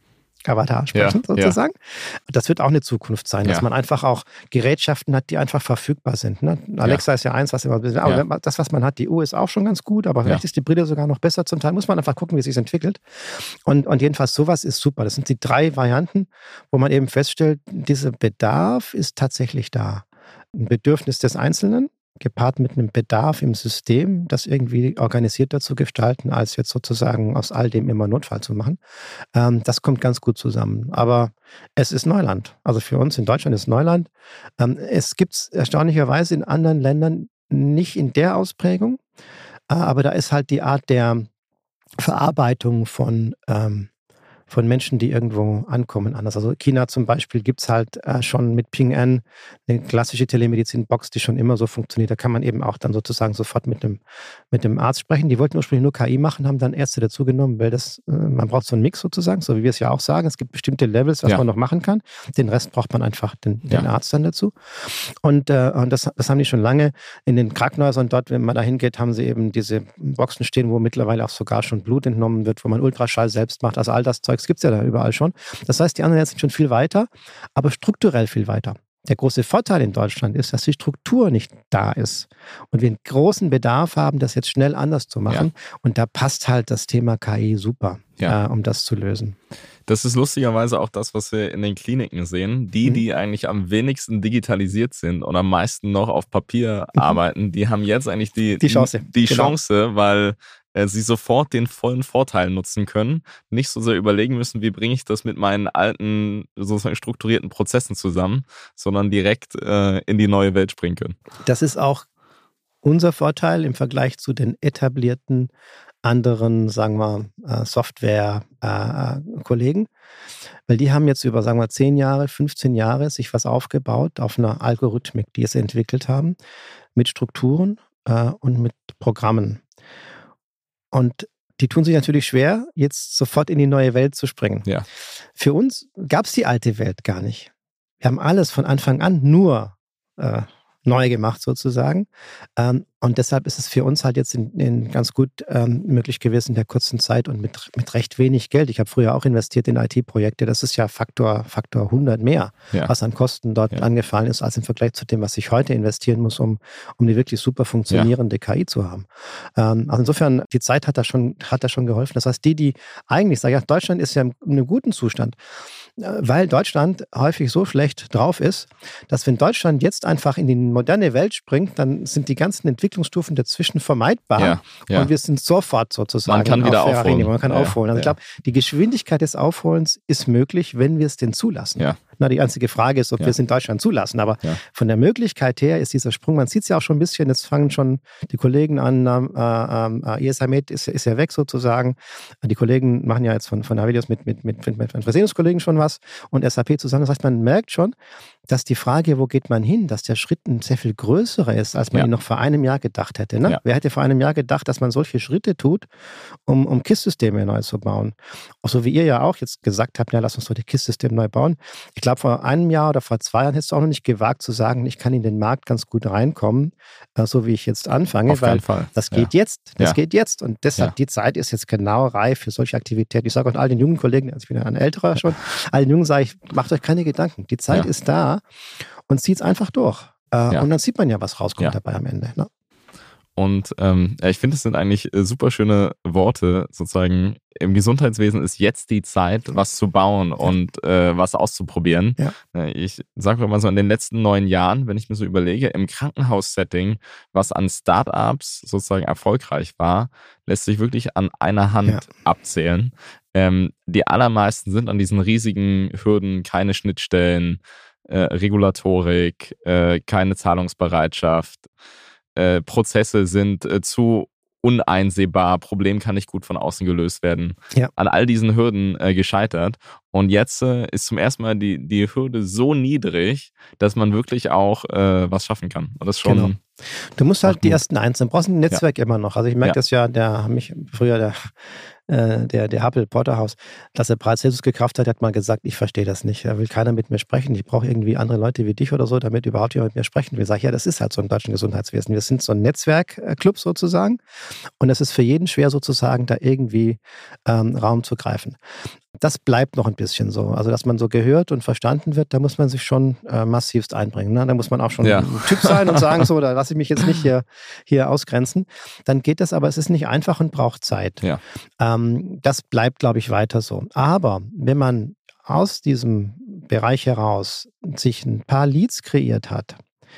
[SPEAKER 3] Avatar sprechen,
[SPEAKER 2] Ja,
[SPEAKER 3] sozusagen. Das wird auch eine Zukunft sein, dass
[SPEAKER 2] Ja.
[SPEAKER 3] man einfach auch Gerätschaften hat, die einfach verfügbar sind. Ne? Alexa ist ja eins, was immer, aber
[SPEAKER 2] Ja.
[SPEAKER 3] das, was man hat, die Uhr ist auch schon ganz gut, aber vielleicht
[SPEAKER 2] Ja.
[SPEAKER 3] ist die Brille sogar noch besser. Zum Teil muss man einfach gucken, wie es sich entwickelt. Und, und jedenfalls sowas ist super. Das sind die drei Varianten, wo man eben feststellt, dieser Bedarf ist tatsächlich da. Ein Bedürfnis des Einzelnen, gepaart mit einem Bedarf im System, das irgendwie organisierter zu gestalten, als jetzt sozusagen aus all dem immer Notfall zu machen. Ähm, das kommt ganz gut zusammen. Aber es ist Neuland. Also für uns in Deutschland ist Neuland. Ähm, es gibt es erstaunlicherweise in anderen Ländern nicht in der Ausprägung, äh, aber da ist halt die Art der Verarbeitung von ähm, von Menschen, die irgendwo ankommen, anders. Also China zum Beispiel gibt es halt äh, schon mit Ping An eine klassische Telemedizin-Box, die schon immer so funktioniert. Da kann man eben auch dann sozusagen sofort mit dem, mit dem Arzt sprechen. Die wollten ursprünglich nur K I machen, haben dann Ärzte dazugenommen, weil das, äh, man braucht so einen Mix sozusagen, so wie wir es ja auch sagen. Es gibt bestimmte Levels, was
[SPEAKER 2] Ja.
[SPEAKER 3] man noch machen kann. Den Rest braucht man einfach den, den
[SPEAKER 2] Ja.
[SPEAKER 3] Arzt dann dazu. Und, äh, und das, das haben die schon lange in den Krankenhäusern dort, wenn man da hingeht, haben sie eben diese Boxen stehen, wo mittlerweile auch sogar schon Blut entnommen wird, wo man Ultraschall selbst macht. Also all das Zeugs gibt es ja da überall schon. Das heißt, die anderen sind schon viel weiter, aber strukturell viel weiter. Der große Vorteil in Deutschland ist, dass die Struktur nicht da ist und wir einen großen Bedarf haben, das jetzt schnell anders zu machen. Ja. Und da passt halt das Thema K I super,
[SPEAKER 2] ja.
[SPEAKER 3] äh, um das zu lösen.
[SPEAKER 2] Das ist lustigerweise auch das, was wir in den Kliniken sehen. Die, mhm. die eigentlich am wenigsten digitalisiert sind und am meisten noch auf Papier mhm. arbeiten, die haben jetzt eigentlich die,
[SPEAKER 3] die Chance,
[SPEAKER 2] die
[SPEAKER 3] genau.
[SPEAKER 2] Chance, weil äh, sie sofort den vollen Vorteil nutzen können, nicht so sehr überlegen müssen, wie bringe ich das mit meinen alten, sozusagen strukturierten Prozessen zusammen, sondern direkt äh, in die neue Welt springen können.
[SPEAKER 3] Das ist auch unser Vorteil im Vergleich zu den etablierten anderen, sagen wir, Software-Kollegen, weil die haben jetzt über, sagen wir, zehn Jahre, fünfzehn Jahre sich was aufgebaut auf einer Algorithmik, die sie entwickelt haben, mit Strukturen äh, und mit Programmen. Und die tun sich natürlich schwer, jetzt sofort in die neue Welt zu springen.
[SPEAKER 2] Ja.
[SPEAKER 3] Für uns gab es die alte Welt gar nicht. Wir haben alles von Anfang an nur äh, neu gemacht sozusagen. Ähm, und deshalb ist es für uns halt jetzt in, in ganz gut ähm, möglich gewesen in der kurzen Zeit und mit, mit recht wenig Geld. Ich habe früher auch investiert in I T-Projekte. Das ist ja Faktor, Faktor hundert mehr, ja. was an Kosten dort ja. angefallen ist, als im Vergleich zu dem, was ich heute investieren muss, um, um eine wirklich super funktionierende ja. K I zu haben. Ähm, also insofern, die Zeit hat da schon, hat da schon geholfen. Das heißt, die, die eigentlich sagen, ja, Deutschland ist ja in einem guten Zustand, weil Deutschland häufig so schlecht drauf ist, dass wenn Deutschland jetzt einfach in die moderne Welt springt, dann sind die ganzen Entwicklungsstufen dazwischen vermeidbar
[SPEAKER 2] ja, ja.
[SPEAKER 3] und wir sind sofort sozusagen
[SPEAKER 2] man kann wieder aufholen.
[SPEAKER 3] Linie. Man kann ja, aufholen. Also ja. ich glaube, die Geschwindigkeit des Aufholens ist möglich, wenn wir es denn zulassen. Ja. Na, die einzige Frage ist, ob ja. wir es in Deutschland zulassen. Aber ja. von der Möglichkeit her ist dieser Sprung, man sieht es ja auch schon ein bisschen, jetzt fangen schon die Kollegen an, äh, äh, E S A Med ist, ist ja weg sozusagen. Die Kollegen machen ja jetzt von, von Avelios mit, mit, mit, mit, mit Fresenius-Kollegen schon was und S A P zusammen. Das heißt, man merkt schon, dass die Frage, wo geht man hin, dass der Schritt ein sehr viel größerer ist, als man ja. ihn noch vor einem Jahr gedacht hätte. Ne? Ja. Wer hätte vor einem Jahr gedacht, dass man solche Schritte tut, um, um K I S-Systeme neu zu bauen? Auch so wie ihr ja auch jetzt gesagt habt, ja, lass uns doch die K I S-Systeme neu bauen. Ich glaube, vor einem Jahr oder vor zwei Jahren hättest du auch noch nicht gewagt zu sagen, ich kann in den Markt ganz gut reinkommen, äh, so wie ich jetzt anfange,
[SPEAKER 2] Auf
[SPEAKER 3] weil
[SPEAKER 2] keinen Fall.
[SPEAKER 3] das geht
[SPEAKER 2] ja.
[SPEAKER 3] jetzt. Das
[SPEAKER 2] ja.
[SPEAKER 3] geht jetzt. Und deshalb,
[SPEAKER 2] ja.
[SPEAKER 3] die Zeit ist jetzt genau reif für solche Aktivitäten. Ich sage auch all den jungen Kollegen, also ich bin ja ein älterer schon, allen Jungen sage ich, macht euch keine Gedanken. Die Zeit ja. ist da und zieht es einfach durch. Äh, ja. Und dann sieht man ja, was rauskommt ja. dabei am Ende. Ne?
[SPEAKER 2] Und ähm, ich finde, es sind eigentlich äh, super schöne Worte, sozusagen. Im Gesundheitswesen ist jetzt die Zeit, was zu bauen ja. und äh, was auszuprobieren. Ja. Ich sage mal so, in den letzten neun Jahren, wenn ich mir so überlege, im Krankenhaussetting, was an Startups sozusagen erfolgreich war, lässt sich wirklich an einer Hand ja. abzählen. Ähm, die allermeisten sind an diesen riesigen Hürden, keine Schnittstellen, äh, Regulatorik, äh, keine Zahlungsbereitschaft, äh, Prozesse sind äh, zu uneinsehbar, Problem kann nicht gut von außen gelöst werden. Ja. An all diesen Hürden äh, gescheitert. Und jetzt äh, ist zum ersten Mal die, die Hürde so niedrig, dass man wirklich auch äh, was schaffen kann. Und das schon.
[SPEAKER 3] Genau. Du musst halt die ersten Einzelnen, brauchst ein Netzwerk ja. immer noch. Also ich merke ja. das ja, der mich früher der äh, der, der Happel Porterhaus, dass er Paracelsus gekauft hat, hat mal gesagt, ich verstehe das nicht. Da will keiner mit mir sprechen. Ich brauche irgendwie andere Leute wie dich oder so, damit überhaupt jemand mit mir sprechen will. Sag ich, ja, das ist halt so im deutschen Gesundheitswesen. Wir sind so ein Netzwerkclub sozusagen. Und es ist für jeden schwer sozusagen, da irgendwie ähm, Raum zu greifen. Das bleibt noch ein bisschen so. Also, dass man so gehört und verstanden wird, da muss man sich schon äh, massivst einbringen. Ne? Da muss man auch schon ja. ein Typ sein und sagen, so, da lasse ich mich jetzt nicht hier, hier ausgrenzen. Dann geht das, aber es ist nicht einfach und braucht Zeit.
[SPEAKER 2] Ja.
[SPEAKER 3] Ähm, das bleibt, glaube ich, weiter so. Aber wenn man aus diesem Bereich heraus sich ein paar Leads kreiert hat,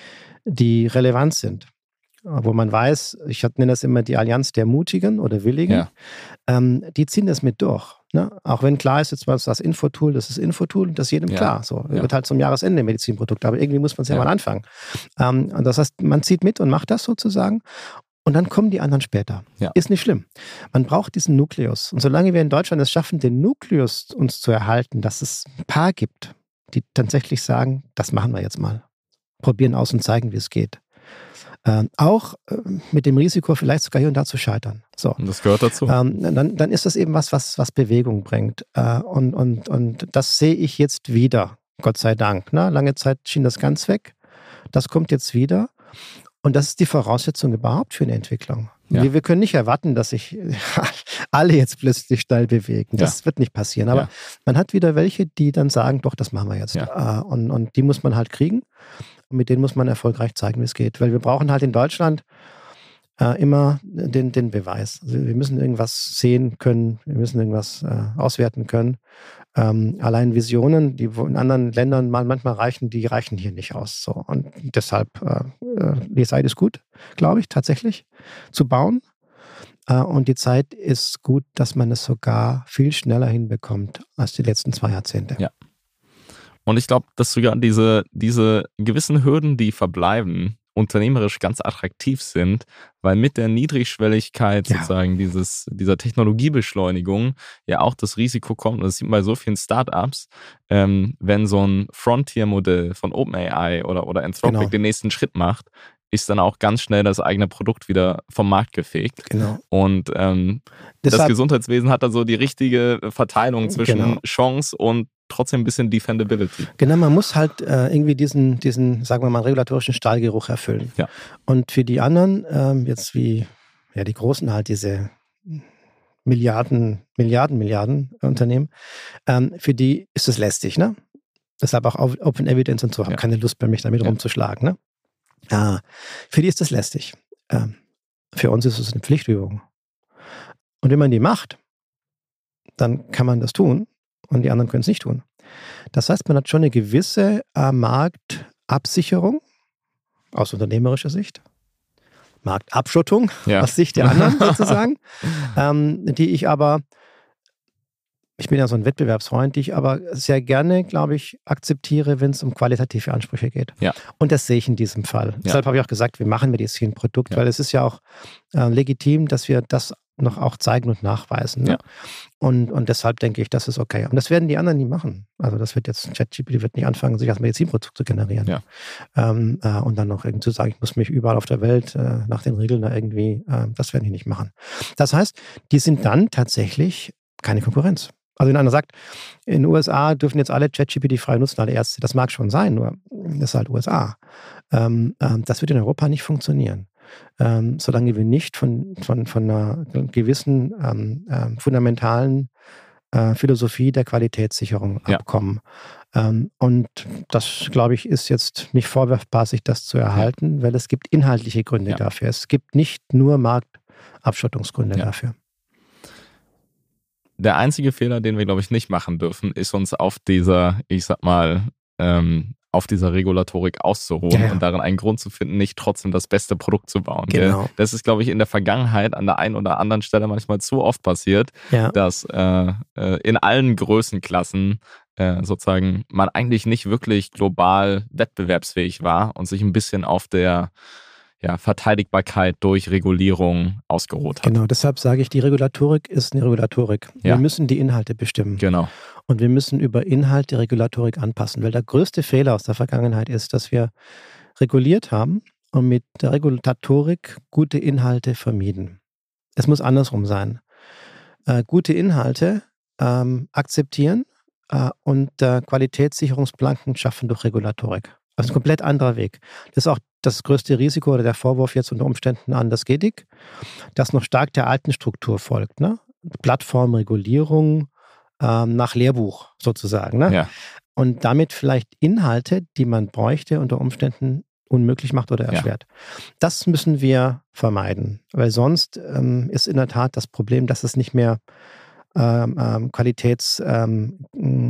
[SPEAKER 3] die relevant sind, wo man weiß, ich nenne das immer die Allianz der Mutigen oder Willigen, ja. ähm, die ziehen das mit durch. Ne? Auch wenn klar ist, jetzt mal das Infotool, das ist Infotool und das ist jedem ja. klar. So, ja. wird halt zum Jahresende ein Medizinprodukt, aber irgendwie muss man es ja, ja mal anfangen. Ähm, und das heißt, man zieht mit und macht das sozusagen und dann kommen die anderen später. Ja. Ist nicht schlimm. Man braucht diesen Nukleus. Und solange wir in Deutschland es schaffen, den Nukleus uns zu erhalten, dass es ein paar gibt, die tatsächlich sagen, das machen wir jetzt mal. Probieren aus und zeigen, wie es geht. Ähm, auch äh, mit dem Risiko, vielleicht sogar hier und da zu scheitern. So.
[SPEAKER 2] Und das gehört dazu.
[SPEAKER 3] Ähm, dann, dann ist das eben was, was, was Bewegung bringt. Äh, und, und, und das sehe ich jetzt wieder, Gott sei Dank. Ne? Lange Zeit schien das ganz weg. Das kommt jetzt wieder. Und das ist die Voraussetzung überhaupt für eine Entwicklung. Ja. Wir, wir können nicht erwarten, dass sich alle jetzt plötzlich schnell bewegen. Das ja. wird nicht passieren. Aber ja. man hat wieder welche, die dann sagen, doch, das machen wir jetzt. Ja. Äh, und, und die muss man halt kriegen. Und mit denen muss man erfolgreich zeigen, wie es geht. Weil wir brauchen halt in Deutschland äh, immer den, den Beweis. Also wir müssen irgendwas sehen können, wir müssen irgendwas äh, auswerten können. Ähm, allein Visionen, die in anderen Ländern mal manchmal reichen, die reichen hier nicht aus. So. Und deshalb, äh, die Zeit ist gut, glaube ich, tatsächlich zu bauen. Äh, und die Zeit ist gut, dass man es sogar viel schneller hinbekommt als die letzten zwei Jahrzehnte.
[SPEAKER 2] Ja. Und ich glaube, dass sogar diese, diese gewissen Hürden, die verbleiben, unternehmerisch ganz attraktiv sind, weil mit der Niedrigschwelligkeit ja. sozusagen dieses, dieser Technologiebeschleunigung ja auch das Risiko kommt, und das sieht man bei so vielen Startups, ähm, wenn so ein Frontier-Modell von OpenAI oder, oder Anthropic genau. den nächsten Schritt macht, ist dann auch ganz schnell das eigene Produkt wieder vom Markt gefegt.
[SPEAKER 3] Genau.
[SPEAKER 2] Und ähm, Deshalb, das Gesundheitswesen hat da so die richtige Verteilung zwischen genau. Chance und trotzdem ein bisschen Defendability.
[SPEAKER 3] Genau, man muss halt äh, irgendwie diesen, diesen, sagen wir mal, regulatorischen Stahlgeruch erfüllen.
[SPEAKER 2] Ja.
[SPEAKER 3] Und für die anderen, ähm, jetzt wie ja die Großen halt, diese Milliarden, Milliarden, Milliarden Unternehmen, ähm, für die ist es lästig, ne? Deshalb auch Open Evidence und so, habe ja. keine Lust mehr, mich damit ja. rumzuschlagen, ne? Ja, für die ist das lästig. Ähm, für uns ist es eine Pflichtübung. Und wenn man die macht, dann kann man das tun und die anderen können es nicht tun. Das heißt, man hat schon eine gewisse äh, Marktabsicherung aus unternehmerischer Sicht, Marktabschottung ja. aus Sicht der anderen sozusagen, ähm, die ich aber, ich bin ja so ein Wettbewerbsfreund, die ich aber sehr gerne, glaube ich, akzeptiere, wenn es um qualitative Ansprüche geht.
[SPEAKER 2] Ja.
[SPEAKER 3] Und das sehe ich in diesem Fall. Ja. Deshalb habe ich auch gesagt, wie machen wir Medizinprodukt, ja. weil es ist ja auch äh, legitim, dass wir das noch auch zeigen und nachweisen. Ne?
[SPEAKER 2] Ja.
[SPEAKER 3] Und, und deshalb denke ich, das ist okay. Und das werden die anderen nie machen. Also das wird jetzt, ChatGPT wird nicht anfangen, sich als Medizinprodukt zu generieren.
[SPEAKER 2] Ja.
[SPEAKER 3] Ähm, äh, und dann noch irgendwie zu sagen, ich muss mich überall auf der Welt äh, nach den Regeln da irgendwie, äh, das werden die nicht machen. Das heißt, die sind dann tatsächlich keine Konkurrenz. Also wenn einer sagt, in den U S A dürfen jetzt alle ChatGPT frei nutzen, alle Ärzte, das mag schon sein, nur das ist halt U S A. Ähm, ähm, das wird in Europa nicht funktionieren. Ähm, solange wir nicht von, von, von einer gewissen ähm, ähm, fundamentalen äh, Philosophie der Qualitätssicherung ja. abkommen. Ähm, und das, glaube ich, ist jetzt nicht vorwerfbar, sich das zu erhalten, ja. weil es gibt inhaltliche Gründe ja. dafür. Es gibt nicht nur Marktabschottungsgründe ja. dafür.
[SPEAKER 2] Der einzige Fehler, den wir, glaube ich, nicht machen dürfen, ist uns auf dieser, ich sag mal, ähm, auf dieser Regulatorik auszuruhen ja, ja. und darin einen Grund zu finden, nicht trotzdem das beste Produkt zu bauen.
[SPEAKER 3] Genau.
[SPEAKER 2] Das ist, glaube ich, in der Vergangenheit an der einen oder anderen Stelle manchmal zu oft passiert, ja. dass äh, in allen Größenklassen äh, sozusagen man eigentlich nicht wirklich global wettbewerbsfähig war und sich ein bisschen auf der ja, Verteidigbarkeit durch Regulierung ausgeruht hat.
[SPEAKER 3] Genau, deshalb sage ich, die Regulatorik ist eine Regulatorik.
[SPEAKER 2] Ja.
[SPEAKER 3] Wir müssen die Inhalte bestimmen.
[SPEAKER 2] Genau.
[SPEAKER 3] Und wir müssen über Inhalt die Regulatorik anpassen, weil der größte Fehler aus der Vergangenheit ist, dass wir reguliert haben und mit der Regulatorik gute Inhalte vermieden. Es muss andersrum sein. Äh, gute Inhalte ähm, akzeptieren äh, und äh, Qualitätssicherungsplanken schaffen durch Regulatorik. Das ist ein komplett anderer Weg. Das ist auch das größte Risiko oder der Vorwurf jetzt unter Umständen an das G D I C, das noch stark der alten Struktur folgt. Ne? Plattformregulierung ähm, nach Lehrbuch sozusagen. Ne?
[SPEAKER 2] Ja.
[SPEAKER 3] Und damit vielleicht Inhalte, die man bräuchte, unter Umständen unmöglich macht oder erschwert. Ja. Das müssen wir vermeiden, weil sonst ähm, ist in der Tat das Problem, dass es nicht mehr ähm, ähm, qualitätsrelevant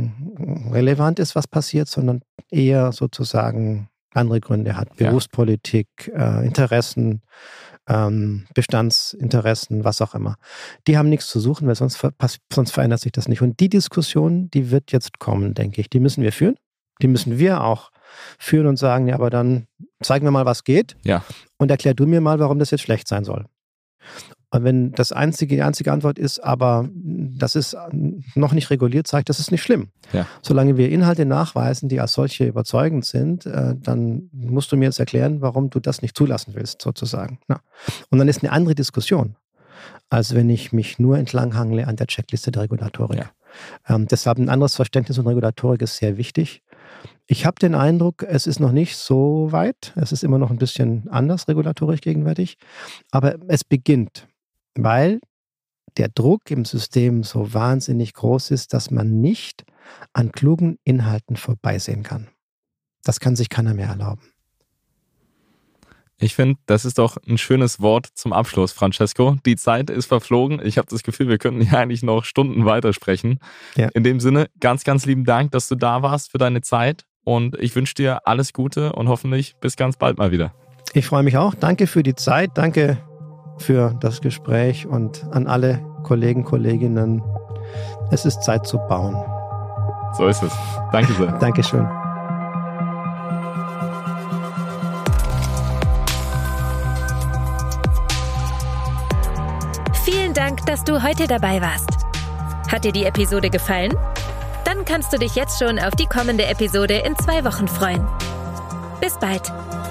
[SPEAKER 3] ähm, ist, was passiert, sondern eher sozusagen andere Gründe hat.
[SPEAKER 2] Ja.
[SPEAKER 3] Berufspolitik, äh, Interessen, ähm, Bestandsinteressen, was auch immer. Die haben nichts zu suchen, weil sonst, ver- sonst verändert sich das nicht. Und die Diskussion, die wird jetzt kommen, denke ich. Die müssen wir führen. Die müssen wir auch führen und sagen, ja, aber dann zeigen wir mal, was geht.
[SPEAKER 2] Ja.
[SPEAKER 3] Und erklär du mir mal, warum das jetzt schlecht sein soll. Und wenn das einzige, die einzige Antwort ist, aber das ist noch nicht reguliert, zeigt, das ist nicht schlimm.
[SPEAKER 2] Ja.
[SPEAKER 3] Solange wir Inhalte nachweisen, die als solche überzeugend sind, äh, dann musst du mir jetzt erklären, warum du das nicht zulassen willst, sozusagen. Ja. Und dann ist eine andere Diskussion, als wenn ich mich nur entlanghangle an der Checkliste der Regulatorik.
[SPEAKER 2] Ja.
[SPEAKER 3] Ähm, deshalb ein anderes Verständnis von Regulatorik ist sehr wichtig. Ich habe den Eindruck, es ist noch nicht so weit. Es ist immer noch ein bisschen anders regulatorisch gegenwärtig. Aber es beginnt, weil der Druck im System so wahnsinnig groß ist, dass man nicht an klugen Inhalten vorbeisehen kann. Das kann sich keiner mehr erlauben.
[SPEAKER 2] Ich finde, das ist doch ein schönes Wort zum Abschluss, Francesco. Die Zeit ist verflogen. Ich habe das Gefühl, wir könnten hier eigentlich noch Stunden weitersprechen. Ja. In dem Sinne, ganz, ganz lieben Dank, dass du da warst für deine Zeit. Und ich wünsche dir alles Gute und hoffentlich bis ganz bald mal wieder.
[SPEAKER 3] Ich freue mich auch. Danke für die Zeit. Danke für das Gespräch und an alle Kollegen, Kolleginnen. Es ist Zeit zu bauen.
[SPEAKER 2] So ist es. Danke sehr.
[SPEAKER 3] Dankeschön.
[SPEAKER 1] Vielen Dank, dass du heute dabei warst. Hat dir die Episode gefallen? Dann kannst du dich jetzt schon auf die kommende Episode in zwei Wochen freuen. Bis bald.